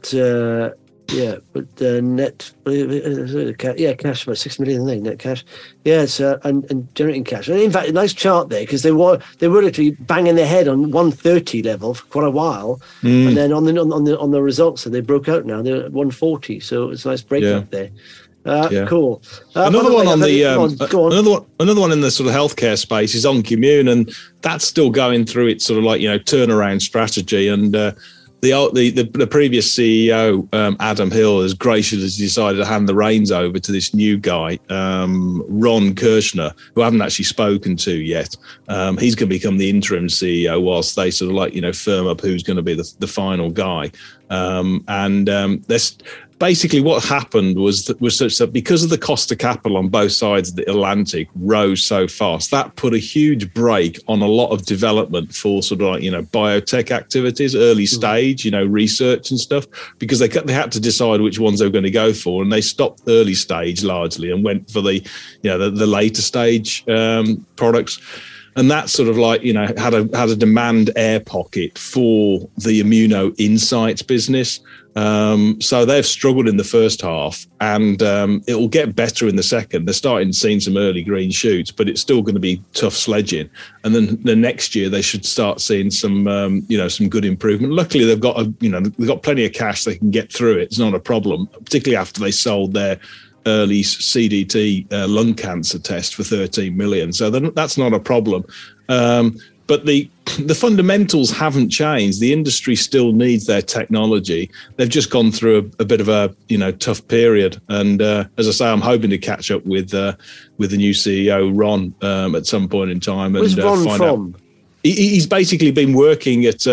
cash about 6 million, isn't they, net cash? Yeah, so and generating cash. And in fact, a nice chart there, because they were literally banging their head on 130 level for quite a while, and then on the results, so they broke out now. They're at 140, so it's a nice breakout there. Cool. Another one in the sort of healthcare space is OnCommune, and that's still going through its sort of like turnaround strategy. And the previous CEO, Adam Hill, has graciously decided to hand the reins over to this new guy, Ron Kirshner, who I haven't actually spoken to yet. He's going to become the interim CEO whilst they sort of like firm up who's going to be the final guy. There's basically what happened was such that because of the cost of capital on both sides of the Atlantic rose so fast, that put a huge brake on a lot of development for sort of like, biotech activities, early stage, research and stuff, because they had to decide which ones they were going to go for. And they stopped early stage largely and went for the later stage products. And that sort of like, had a demand air pocket for the Immuno Insights business. So they've struggled in the first half, and it will get better in the second. They're starting seeing some early green shoots, but it's still going to be tough sledging. And then the next year they should start seeing some, some good improvement. Luckily, they've got plenty of cash. They can get through it. It's not a problem, particularly after they sold their early CDT lung cancer test for 13 million. So that's not a problem. But the fundamentals haven't changed. The industry still needs their technology. They've just gone through a bit of a tough period. And as I say, I'm hoping to catch up with the new CEO Ron at some point in time. Where's Ron from? He's basically been working at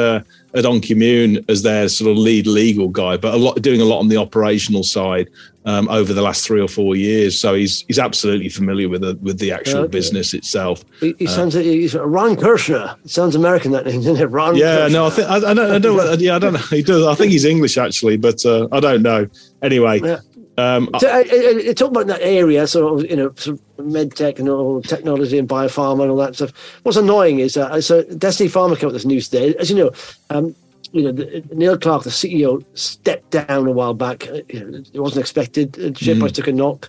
at OnCommune as their sort of lead legal guy, but doing a lot on the operational side over the last 3 or 4 years. So he's absolutely familiar with the actual business itself. He sounds like he's Ron Kirshner. It sounds American, that name, doesn't it? Ron Kirshner. No, I don't know. He does. I think he's English actually, but I don't know. Anyway. Yeah. Talk about that area, sort of med tech and all technology and biopharma and all that stuff. What's annoying is so Destiny Pharma came out with this news today. As you know, Neil Clark, the CEO, stepped down a while back. It wasn't expected. The share price took a knock,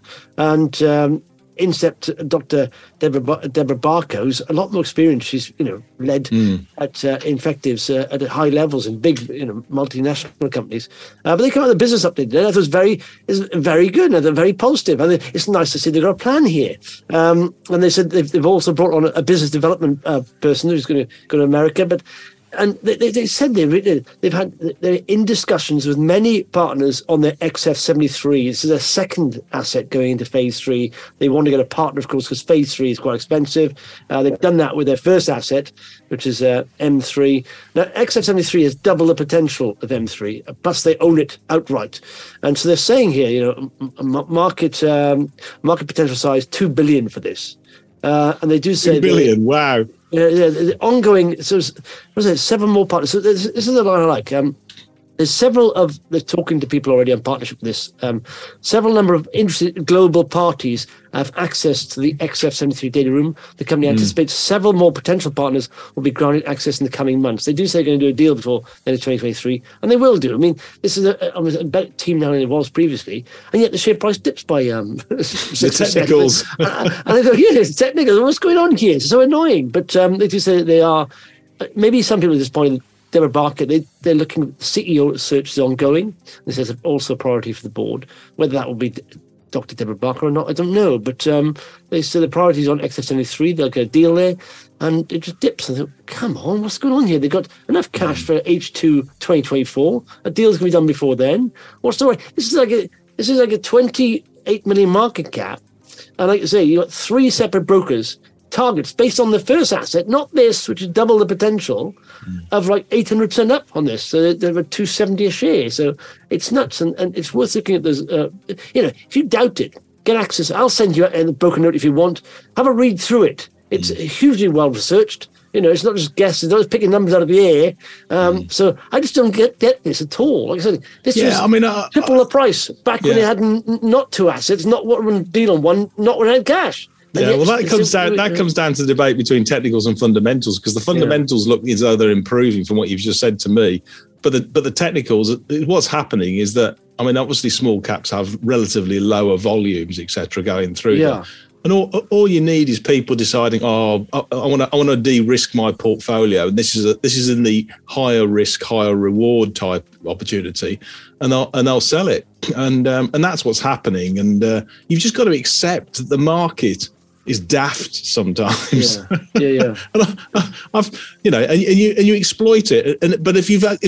and in stepped Dr. Deborah Barker, who's a lot more experienced. She's led at infectives at high levels in big multinational companies. But they come out with a business update today. That was very good. And they're very positive. And it's nice to see they've got a plan here. And they said they've also brought on a business development person who's going to go to America. And they said they're in discussions with many partners on their XF73. This is their second asset going into phase 3. They want to get a partner, of course, because phase 3 is quite expensive. They've done that with their first asset, which is M3. Now, XF73 has double the potential of M3, plus they own it outright. And so they're saying here, market potential size $2 billion for this. And they do say $2 billion, wow. The ongoing, so was it 7 more partners? So this is the line I like. There's several of, they're talking to people already on partnership with this. Several number of interested global parties have access to the XF73 data room. The company anticipates several more potential partners will be granted access in the coming months. They do say they're going to do a deal before the end of 2023, and they will do. I mean, this is a better team now than it was previously, and yet the share price dips by the technicals. And they go, it's technical. What's going on here? It's so annoying. But they do say that they are, maybe some people at this point, Deborah Barker, they're looking, CEO search is ongoing. This is also a priority for the board. Whether that will be Dr. Deborah Barker or not, I don't know. But they say the priority is on XF73. They'll get a deal there. And it just dips. And I thought, come on, what's going on here? They've got enough cash for H2 2024. A deal's going to be done before then. What's the way? This is like a 28 million market cap. And like I say, you've got 3 separate brokers, targets based on the first asset, not this, which is double the potential, of like 800% up on this. So they're at 270 a share. So it's nuts, and it's worth looking at those. If you doubt it, get access. I'll send you a broken note if you want. Have a read through it. It's hugely well researched. It's not just guesses, it's not just picking numbers out of the air. So I just don't get this at all. Like I said, this was triple the price back when they had not 2 assets, not one deal on one, not when it had cash. Yeah, well, that comes down to the debate between technicals and fundamentals, because the fundamentals look as though they're improving from what you've just said to me. But the technicals, what's happening is that, obviously small caps have relatively lower volumes, etc., going through them. And all you need is people deciding, I want to de-risk my portfolio, and this is in the higher risk, higher reward type opportunity, and they'll sell it, and that's what's happening. And you've just got to accept that the market is daft sometimes. Yeah. And you exploit it. But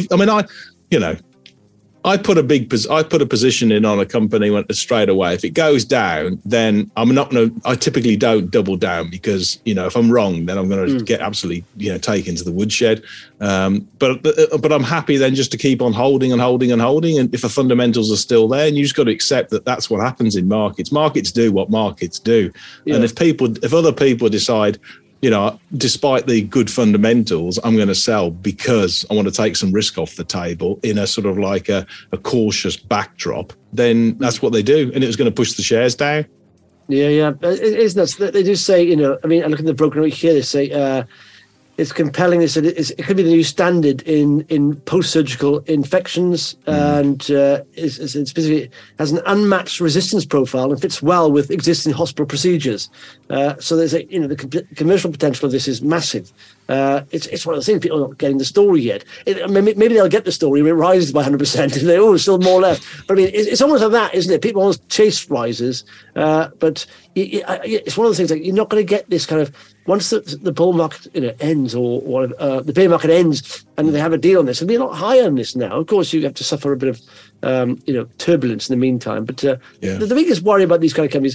I put a position in on a company straight away. If it goes down, then I typically don't double down, because, if I'm wrong, then I'm going to get absolutely, taken to the woodshed. But I'm happy then just to keep on holding and holding and holding. And if the fundamentals are still there, and you just got to accept that that's what happens in markets. Markets do what markets do. Yeah. And if other people decide, despite the good fundamentals, I'm going to sell because I want to take some risk off the table in a sort of like a cautious backdrop, then that's what they do. And it was going to push the shares down. Yeah. It's nuts. They do say, I look at the broker note here, they say it's compelling. They said it could be the new standard in post-surgical infections, and it's specifically has an unmatched resistance profile and fits well with existing hospital procedures. So there's the commercial potential of this is massive. It's one of the things, people are not getting the story yet. Maybe they'll get the story when it rises by 100% and there's still more left. But it's almost like that, isn't it? People almost chase rises, but it's one of the things that you're not going to get this kind of, once the bull market ends, or the bear market ends, and they have a deal on this, it'll be a lot higher than this now. Of course, you have to suffer a bit of turbulence in the meantime. But the biggest worry about these kind of companies,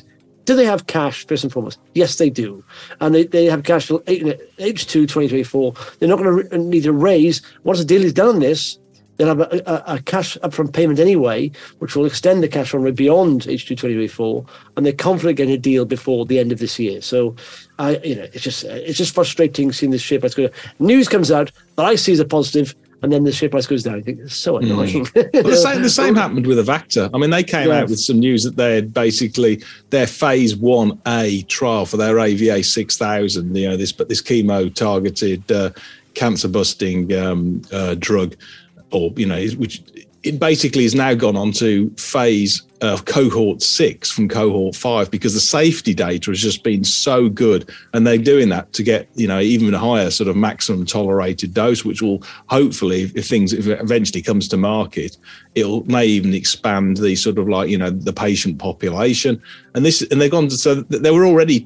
Do they have cash, first and foremost? Yes, they do. And they have cash till H2 2024. They're not going to need to raise. Once the deal is done on this, they'll have a cash upfront payment anyway, which will extend the cash runway beyond H2 2024. And they're confident getting a deal before the end of this year. So, it's just frustrating seeing this share price go. News comes out that I see as a positive, and then the share price goes down. I think it's so annoying. Well, the same happened with Avacta. I mean, they came out with some news that they had basically their phase 1A trial for their AVA 6000, this chemo targeted cancer busting drug, which it basically has now gone on to phase cohort 6 from cohort 5 because the safety data has just been so good, and they're doing that to get even a higher sort of maximum tolerated dose, which will hopefully, if it eventually comes to market, may even expand the sort of the patient population. And they've gone to, so there were already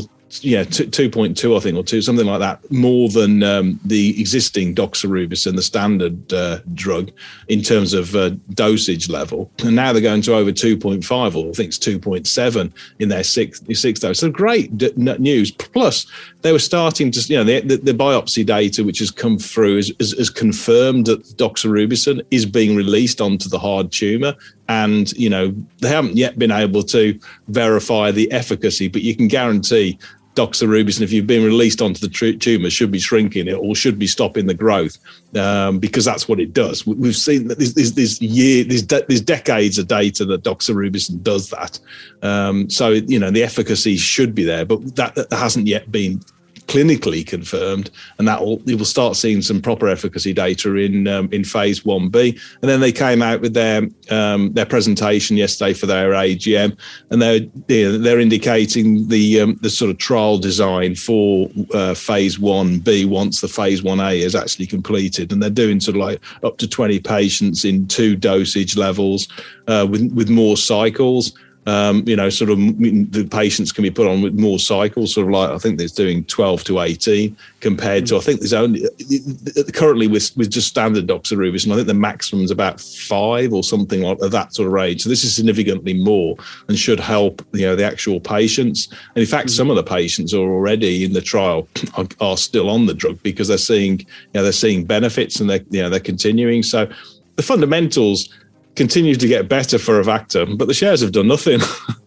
2.2, I think, or 2, something like that, more than the existing doxorubicin, the standard drug, in terms of dosage level. And now they're going to over 2.5, or I think it's 2.7 in their sixth dose. So great news. Plus, they were starting to, the biopsy data which has come through is confirmed that doxorubicin is being released onto the hard tumor. And, they haven't yet been able to verify the efficacy, but you can guarantee doxorubicin, if you've been released onto the tumor, should be shrinking it or should be stopping the growth, because that's what it does. We've seen that there's decades of data that doxorubicin does that. So, the efficacy should be there, but that hasn't yet been clinically confirmed, and you will start seeing some proper efficacy data in phase 1B. And then they came out with their presentation yesterday for their AGM, and they're indicating the sort of trial design for phase 1B once the phase 1A is actually completed, and they're doing sort of like up to 20 patients in 2 dosage levels with more cycles. Sort of the patients can be put on with more cycles, sort of like I think there's doing 12 to 18 compared to, I think there's only currently with just standard doxorubicin, I think the maximum is about 5 or something like that sort of range. So this is significantly more and should help, the actual patients. And in fact, some of the patients are already in the trial are still on the drug because they're seeing benefits, and they're continuing. So the fundamentals continue to get better for Avacta, but the shares have done nothing.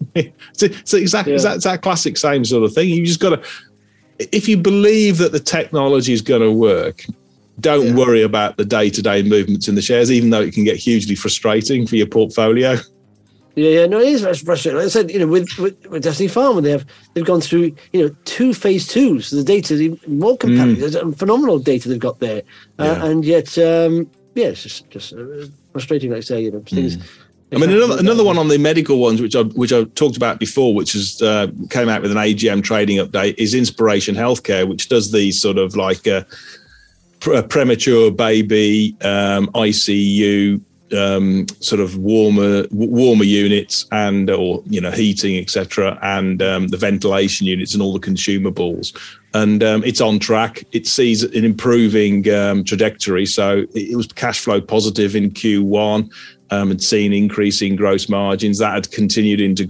It's exactly it's that classic same sort of thing. You just got to, if you believe that the technology is going to work, don't worry about the day-to-day movements in the shares, even though it can get hugely frustrating for your portfolio. No, it is frustrating. Like I said, with Destiny Pharma, they've gone through 2 phase 2s. So the data is more compelling. There's phenomenal data they've got there, and yet it's just frustrating, like I say, things. I mean, another one on the medical ones, which I've talked about before, which has came out with an AGM trading update, is Inspiration Healthcare, which does these sort of like premature baby ICU sort of warmer units and heating, etc., and the ventilation units and all the consumables. And it's on track. It sees an improving trajectory. So it was cash flow positive in Q1. Had seen increasing gross margins that had continued into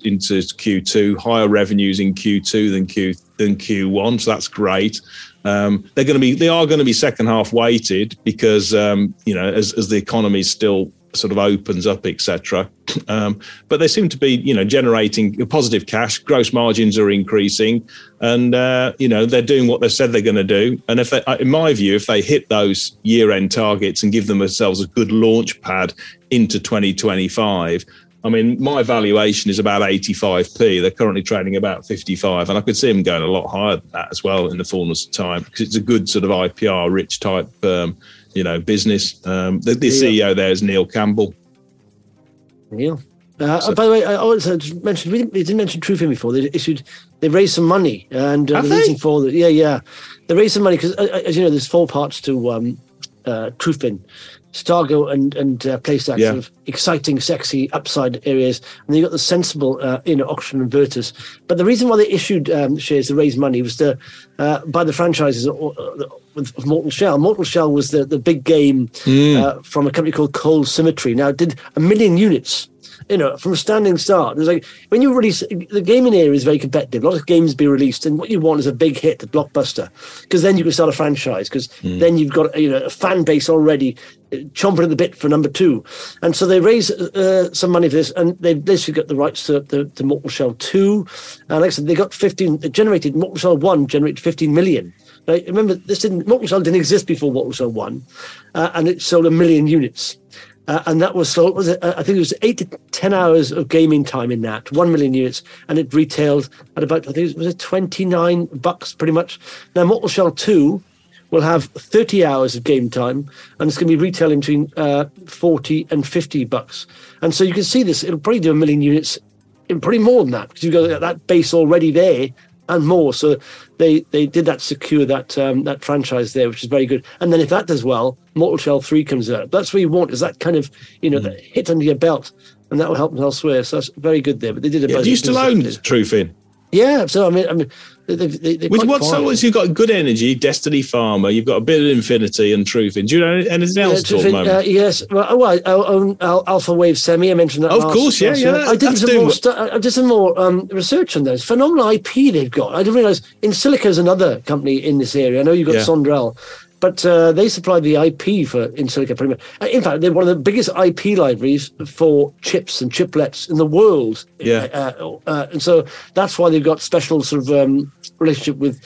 Q2. Higher revenues in Q2 than Q1. So that's great. They are going to be second half weighted because as the economy still sort of opens up, etc. But they seem to be generating a positive cash. Gross margins are increasing, and they're doing what they said they're going to do. And if in my view, if they hit those year-end targets and give themselves a good launch pad into 2025. I mean, my valuation is about 85p. They're currently trading about 55, and I could see them going a lot higher than that as well in the fullness of time, because it's a good sort of IPR-rich type, business. The CEO there is Neil Campbell. Neil. By the way, I also mentioned we didn't mention Trufin before. They raised some money, and the reason for that, they raised some money because, as you know, there's 4 parts to Trufin. Stargo and Playstack, sort of exciting, sexy upside areas, and then you got the sensible auction inverters. But the reason why they issued shares to raise money was to buy the franchises of Mortal Shell. Mortal Shell was the big game from a company called Cold Symmetry. Now it did 1 million units from a standing start. It's like when you release, the gaming area is very competitive. A lot of games be released, and what you want is a big hit, a blockbuster, because then you can start a franchise, because then you've got a fan base already chomping at the bit for number 2. And so they raised some money for this, and they've basically got the rights to Mortal Shell 2. And like I said, they got Mortal Shell 1 generated 15 million. Right? Remember, Mortal Shell didn't exist before Mortal Shell 1, and it sold 1 million units. And that was sold, I think it was 8 to 10 hours of gaming time in that, 1 million units, and it retailed at about, I think it was $29 pretty much. Now, Mortal Shell 2 will have 30 hours of game time, and it's going to be retailing between $40 and $50. And so you can see this, it'll probably do 1 million units, pretty more than that, because you've got that base already there and more. So they did that, secure that franchise there, which is very good. And then if that does well, Mortal Shell 3 comes out. That's what you want, is that kind of, that hit under your belt, and that will help them elsewhere. So that's very good there. But they did a do you still own Trufin? Yeah, so I mean, they're with what? So you've got Good Energy, Destiny Pharma, you've got a bit of Infinity and Trufin. Do you know anything else at the moment? Yes, well, I own Alpha Wave Semi. I mentioned that. Of course, yeah. I did some more research on those. Phenomenal IP they've got. I didn't realise InSilica is another company in this area. I know you've got Sondrel. But they supply the IP for InSilica pretty much. In fact, they're one of the biggest IP libraries for chips and chiplets in the world. Yeah. And so that's why they've got special sort of relationship with,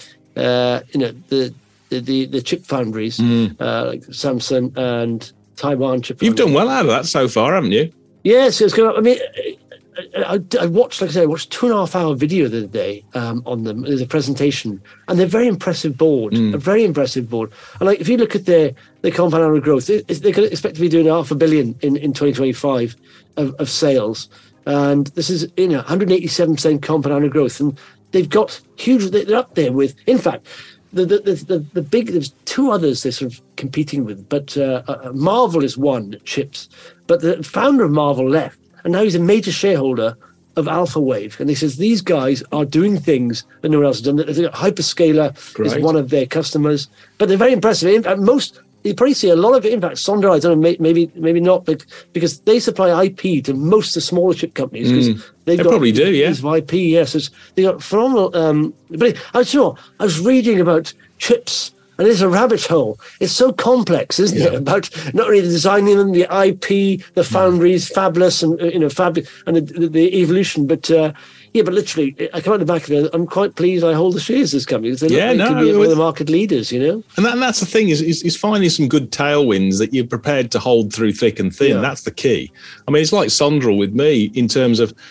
the chip foundries, like Samsung and Taiwan chip foundries. You've done well out of that so far, haven't you? Yes, it's good. I mean, I watched, like I said, 2.5 hour video the other day on them. There's a presentation, and they're very impressive board, a very impressive board. And like, if you look at their compound annual growth, they could expect to be doing $500 million in 2025 of sales. And this is 187% compound annual growth, and they've got huge. They're up there with, in fact, the big. There's 2 others they're sort of competing with, but Marvel is one chips, but the founder of Marvel left. And now he's a major shareholder of Alpha Wave. And he says these guys are doing things that no one else has done. Hyperscaler is one of their customers. But they're very impressive. In fact, you probably see a lot of it. In fact, Sondra, I don't know, maybe not, but because they supply IP to most of the smaller chip companies. Because they probably do, yeah. IP, yes. They got phenomenal. But I was reading about chips. And it's a rabbit hole. It's so complex, isn't it? About not only the designing them, the IP, the foundries, fabless, and fab, and the evolution. But but literally, I come out the back of it. I'm quite pleased I hold the shares of this company. They could be one of the market leaders, And that's the thing is finding some good tailwinds that you're prepared to hold through thick and thin. Yeah. That's the key. I mean, it's like Sondrel with me in terms of,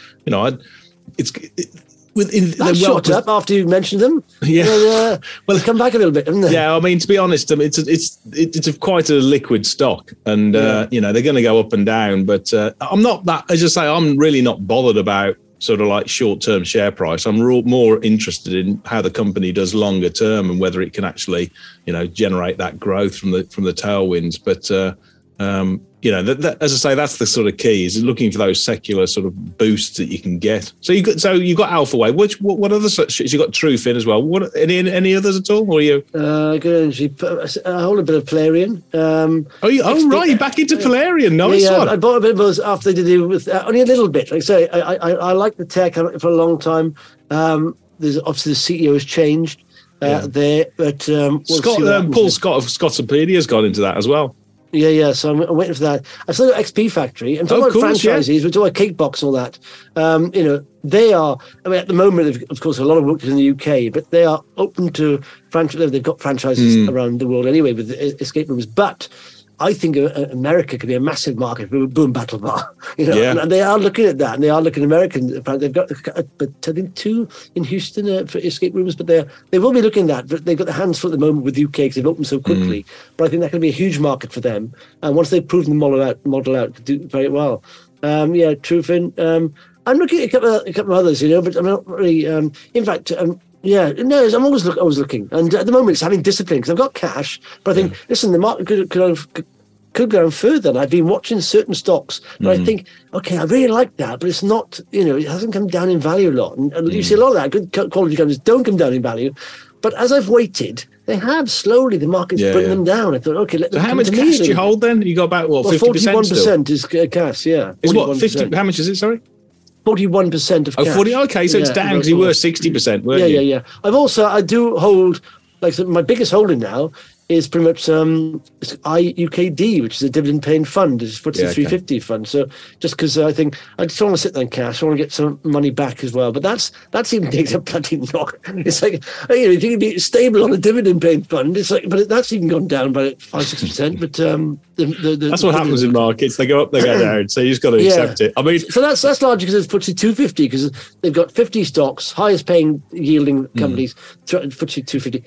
That shot up after you mentioned them. Yeah, well, come back a little bit, haven't they? Yeah, I mean, to be honest, it's quite a liquid stock, and they're going to go up and down. But I'm not that. As I say, I'm really not bothered about sort of like short-term share price. I'm more interested in how the company does longer term and whether it can actually, generate that growth from the tailwinds. But as I say, that's the sort of key, is looking for those secular sort of boosts that you can get. So you got Alpha Wave. What other such? You got Trufin as well. What any others at all? Or are you? Good Energy. I hold a bit of Plarium. Right, you're back into Plarium. Nice one. I bought a bit of those after they did with only a little bit. Like I say, I like the tech for a long time. There's obviously the CEO has changed there, but Paul Scott of Scottopedia has gone into that as well. Yeah. So I'm waiting for that. I still got XP Factory. And talking about franchises, we're talking about Cakebox and all that. They are. I mean, at the moment, of course, a lot of work is in the UK, but they are open to franchise. They've got franchises around the world anyway with escape rooms. But I think America could be a massive market for Boom Battle Bar. And they are looking at that, and they are looking American. They've got, but I think 2 in Houston for escape rooms, but they will be looking at that. But they've got their hands full at the moment with the UK because they've opened so quickly. But I think that could be a huge market for them. And once they've proven the model out, to do very well. Trufin. I'm looking at a couple of others, but I'm not really. In fact. I'm always looking, and at the moment it's having discipline because I've got cash. But I think, listen, the market could go further. And I've been watching certain stocks, but I think, okay, I really like that, but it's not, it hasn't come down in value a lot. And you see a lot of that. Good quality companies don't come down in value. But as I've waited, they have slowly, the market's bringing them down. I thought, okay, let them So how much cash do you hold then? You got about, what, 50% 41% is cash, yeah. Is what, 50, how much is it, sorry? 41% of cash. Oh, 40, okay, so it's down because you were 60%, weren't you? Yeah. I do hold, like my biggest holding now is pretty much IUKD, which is a dividend-paying fund. It's FTSE 350 fund. So just because I think I just want to sit there in cash, I want to get some money back as well. But that's even takes a bloody knock. It's like, if you can be stable on a dividend-paying fund, it's like, but that's even gone down by 5-6%. But that's what happens in markets. They go up, they go down. So you just got to accept it. I mean, so that's largely because it's FTSE 250, because they've got 50 stocks, highest paying yielding companies, FTSE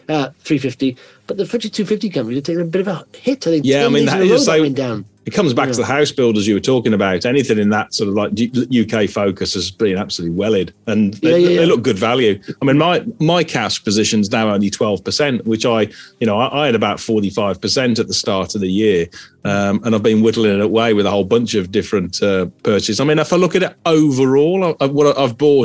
350. But the FTSE 250 companies are taking a bit of a hit, I think. Yeah, I mean, down. It comes back to the house builders you were talking about. Anything in that sort of like UK focus has been absolutely welled, and they look good value. I mean, my cash position's now only 12%, which I had about 45% at the start of the year, and I've been whittling it away with a whole bunch of different purchases. I mean, if I look at it overall, I've bought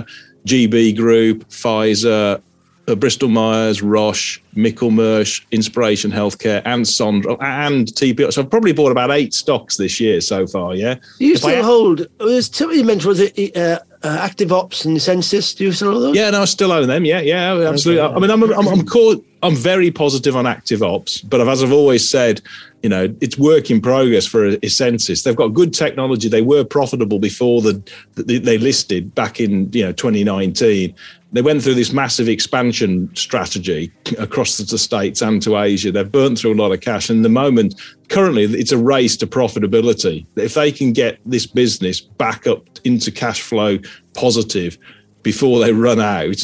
GB Group, Pfizer, Bristol Myers, Roche, Michelmersh, Inspiration Healthcare, and Sondra, and TP. So I've probably bought about 8 stocks this year so far, yeah? Do you still hold, there's two you mentioned, was it Active Ops and Census? Do you still hold those? Yeah, no, I still own them, yeah, absolutely. Okay. I mean, I'm very positive on Active Ops, but as I've always said, it's work in progress for Census. They've got good technology. They were profitable before they listed back in 2019. They went through this massive expansion strategy across the States and to Asia. They've burnt through a lot of cash. And currently, it's a race to profitability. If they can get this business back up into cash flow positive before they run out,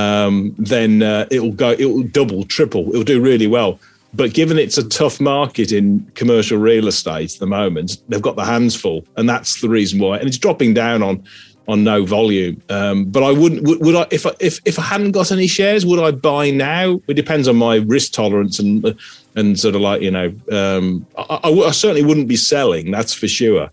then it'll double, triple. It'll do really well. But given it's a tough market in commercial real estate at the moment, they've got their hands full. And that's the reason why. And it's dropping down on no volume. But I wouldn't, would I, if I hadn't got any shares, would I buy now? It depends on my risk tolerance and sort of like, I certainly wouldn't be selling, that's for sure.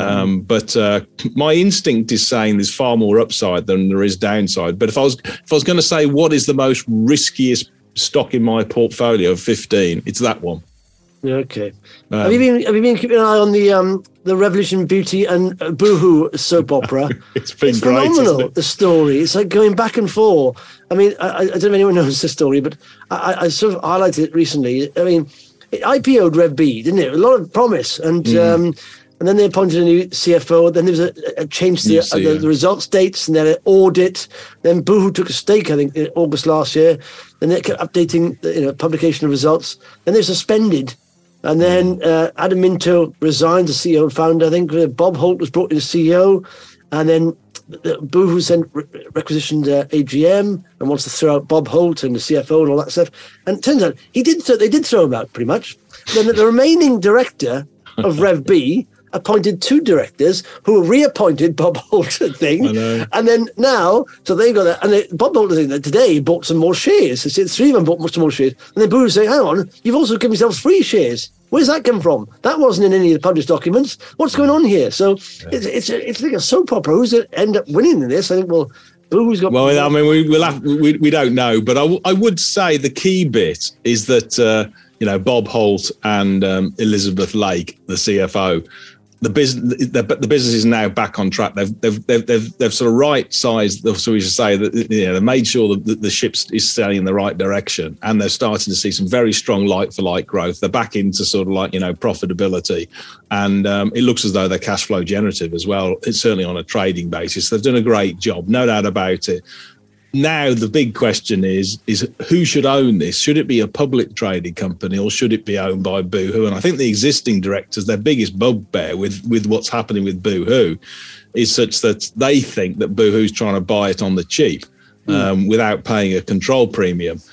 But my instinct is saying there's far more upside than there is downside. But if I was going to say what is the most riskiest stock in my portfolio of 15, it's that one. Okay. Have you been keeping an eye on the Revolution Beauty and Boohoo soap opera? It's great, phenomenal. The story, it's like going back and forth. I mean, I don't know if anyone knows the story, but I sort of highlighted it recently. I mean, it IPO'd Rev B, didn't it? A lot of promise, and then they appointed a new CFO. Then there was a change to the results dates, and then an audit. Then Boohoo took a stake, I think, in August last year. Then they kept updating the publication of results. Then they suspended. And then Adam Minto resigned as CEO and founder. I think Bob Holt was brought in as CEO. And then Boohoo requisitioned AGM and wants to throw out Bob Holt and the CFO and all that stuff. And it turns out they did throw him out pretty much. Then the remaining director of Rev B appointed 2 directors who reappointed Bob Holt thing. And then now, so they got that. And Bob Holt today bought some more shares. 3 of them bought much more shares. And then Boohoo saying, hang on, you've also given yourselves free shares. Where's that come from? That wasn't in any of the published documents. What's going on here? So it's like a soap opera. Who's going to end up winning in this? I think, Boohoo's got... Well, I mean, we don't know. But I would say the key bit is that, Bob Holt and Elizabeth Lake, the CFO, the business is now back on track. They've sort of right sized, so we should say that they've made sure that the ship is sailing in the right direction, and they're starting to see some very strong like for like growth. They're back into sort of like profitability, and it looks as though they're cash flow generative as well. It's certainly on a trading basis. They've done a great job, no doubt about it. Now, the big question is who should own this? Should it be a public trading company or should it be owned by Boohoo? And I think the existing directors, their biggest bugbear with what's happening with Boohoo is such that they think that Boohoo's trying to buy it on the cheap without paying a control premium.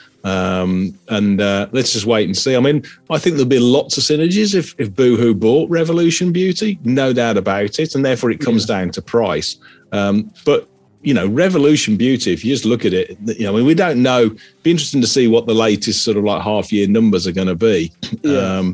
Let's just wait and see. I mean, I think there'll be lots of synergies if Boohoo bought Revolution Beauty, no doubt about it. And therefore it comes down to price. But Revolution Beauty, if you just look at it, we don't know. It'd be interesting to see what the latest sort of like half-year numbers are going to be. Yeah.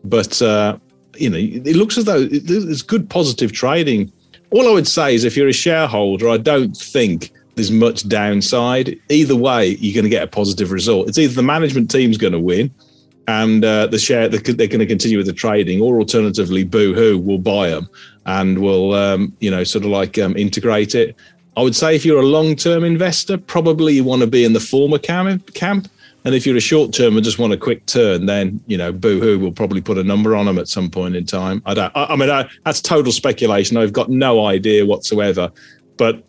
It looks as though there's good positive trading. All I would say is if you're a shareholder, I don't think there's much downside. Either way, you're going to get a positive result. It's either the management team's going to win and the share they're going to continue with the trading, or alternatively, Boohoo will buy them and will integrate it. I would say if you're a long-term investor, probably you want to be in the former camp. And if you're a short-term and just want a quick turn, then, Boohoo will probably put a number on them at some point in time. That's total speculation. I've got no idea whatsoever. But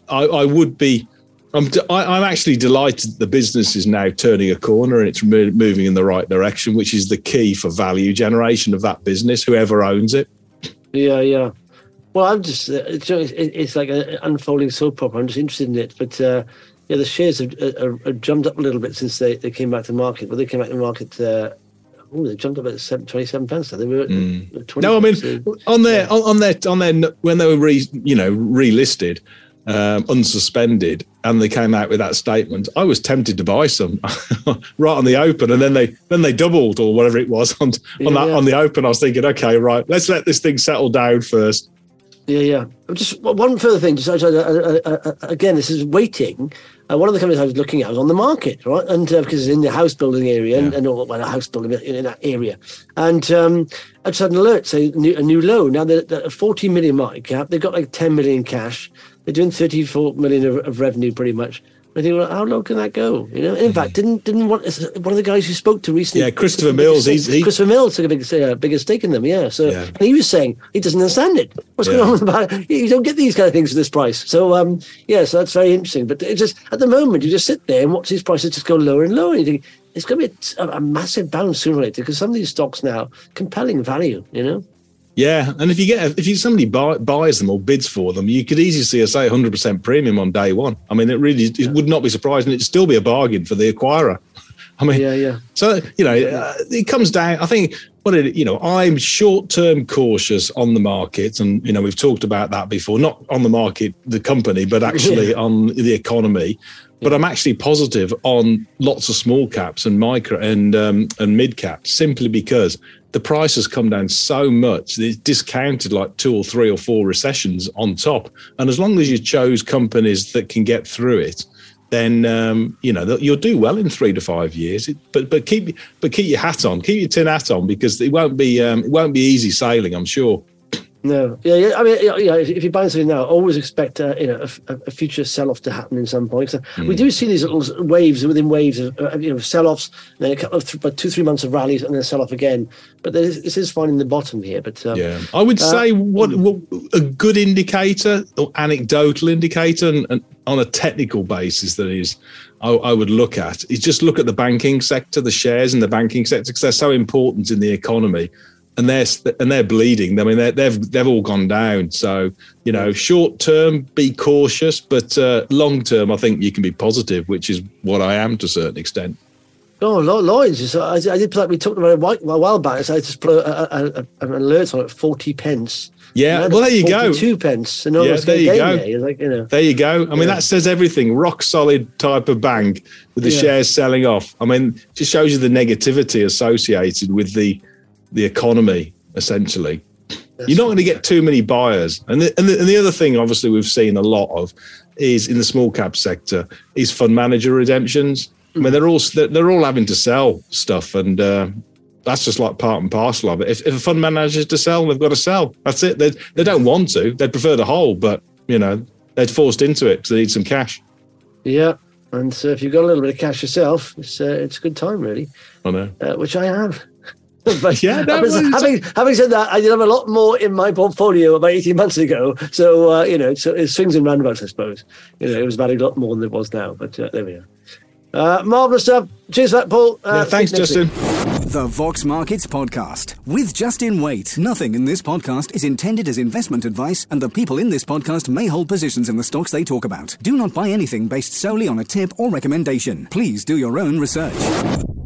I'm actually delighted that the business is now turning a corner and it's moving in the right direction, which is the key for value generation of that business, whoever owns it. Yeah. Well, I'm just, it's like an unfolding soap opera. I'm just interested in it. But the shares have jumped up a little bit since they came back to market. But they came back to market, they jumped up at 27 pence. They were 20. No, I mean, on their when they were relisted, unsuspended, and they came out with that statement, I was tempted to buy some right on the open, and then they doubled or whatever it was on the open. I was thinking, okay, right, let's let this thing settle down first. Yeah. Just one further thing. Again, this is weighting. One of the companies I was looking at was on the market, right? And because it's in the house building area a house building in that area. And I just had an alert say a new low. Now they're at 40 million market cap. They've got like 10 million cash. They're doing 34 million of revenue pretty much. I think, well, how low can that go? In fact, didn't one of the guys who spoke to recently? Yeah, Christopher Mills. Christopher Mills took a bigger stake in them. Yeah, so And he was saying he doesn't understand it. What's going on about it? You don't get these kind of things for this price. So so that's very interesting. But it just at the moment you just sit there and watch these prices just go lower and lower. And you think it's going to be a massive bounce sooner or later because some of these stocks now compelling value. Yeah, and if somebody buys them or bids for them, you could easily see 100% premium on day one. I mean, it would not be surprising. It'd still be a bargain for the acquirer. I mean, yeah. So it comes down. I think I'm short-term cautious on the market, and we've talked about that before. Not on the market, the company, but actually on the economy. But I'm actually positive on lots of small caps and micro and mid caps simply because the price has come down so much that it's discounted like 2 or 3 or 4 recessions on top. And as long as you chose companies that can get through it, then you'll do well in 3 to 5 years. But keep your hat on, keep your tin hat on, because it won't be easy sailing, I'm sure. No, yeah. I mean, if you're buying something now, always expect a future sell-off to happen in some point. So we do see these little waves within waves of sell-offs, then a couple of 2-3 months of rallies, and then sell-off again. But this is finding the bottom here. But I would say what a good indicator or anecdotal indicator, and on a technical basis, that is, I would look at is just look at the banking sector, the shares in the banking sector, because they're so important in the economy. And they're bleeding. I mean, they've all gone down. So short term, be cautious, but long term, I think you can be positive, which is what I am to a certain extent. Oh, Lloyds! I did put, like we talked about it a while back. So I just put an alert on it, 40 pence. Yeah, well, there you go. 42 pence. And there you go. There you go. I mean, that says everything. Rock solid type of bank with the shares selling off. I mean, it just shows you the negativity associated with the economy, essentially. You're not going to get too many buyers. And the other thing, obviously, we've seen a lot of is in the small cap sector is fund manager redemptions. I mean, they're all having to sell stuff, and that's just like part and parcel of it. If a fund manager is to sell, they've got to sell. That's it. They don't want to. They'd prefer to hold, but they're forced into it because they need some cash. Yeah. And so if you've got a little bit of cash yourself, it's a good time, really. I know. Which I have. But having said that, I did have a lot more in my portfolio about 18 months ago. So, so it swings and roundabouts, I suppose. It was valued a lot more than it was now. But there we are. Marvellous stuff. Cheers for that, Paul. Thanks, Justin. The Vox Markets Podcast with Justin Waite. Nothing in this podcast is intended as investment advice, and the people in this podcast may hold positions in the stocks they talk about. Do not buy anything based solely on a tip or recommendation. Please do your own research.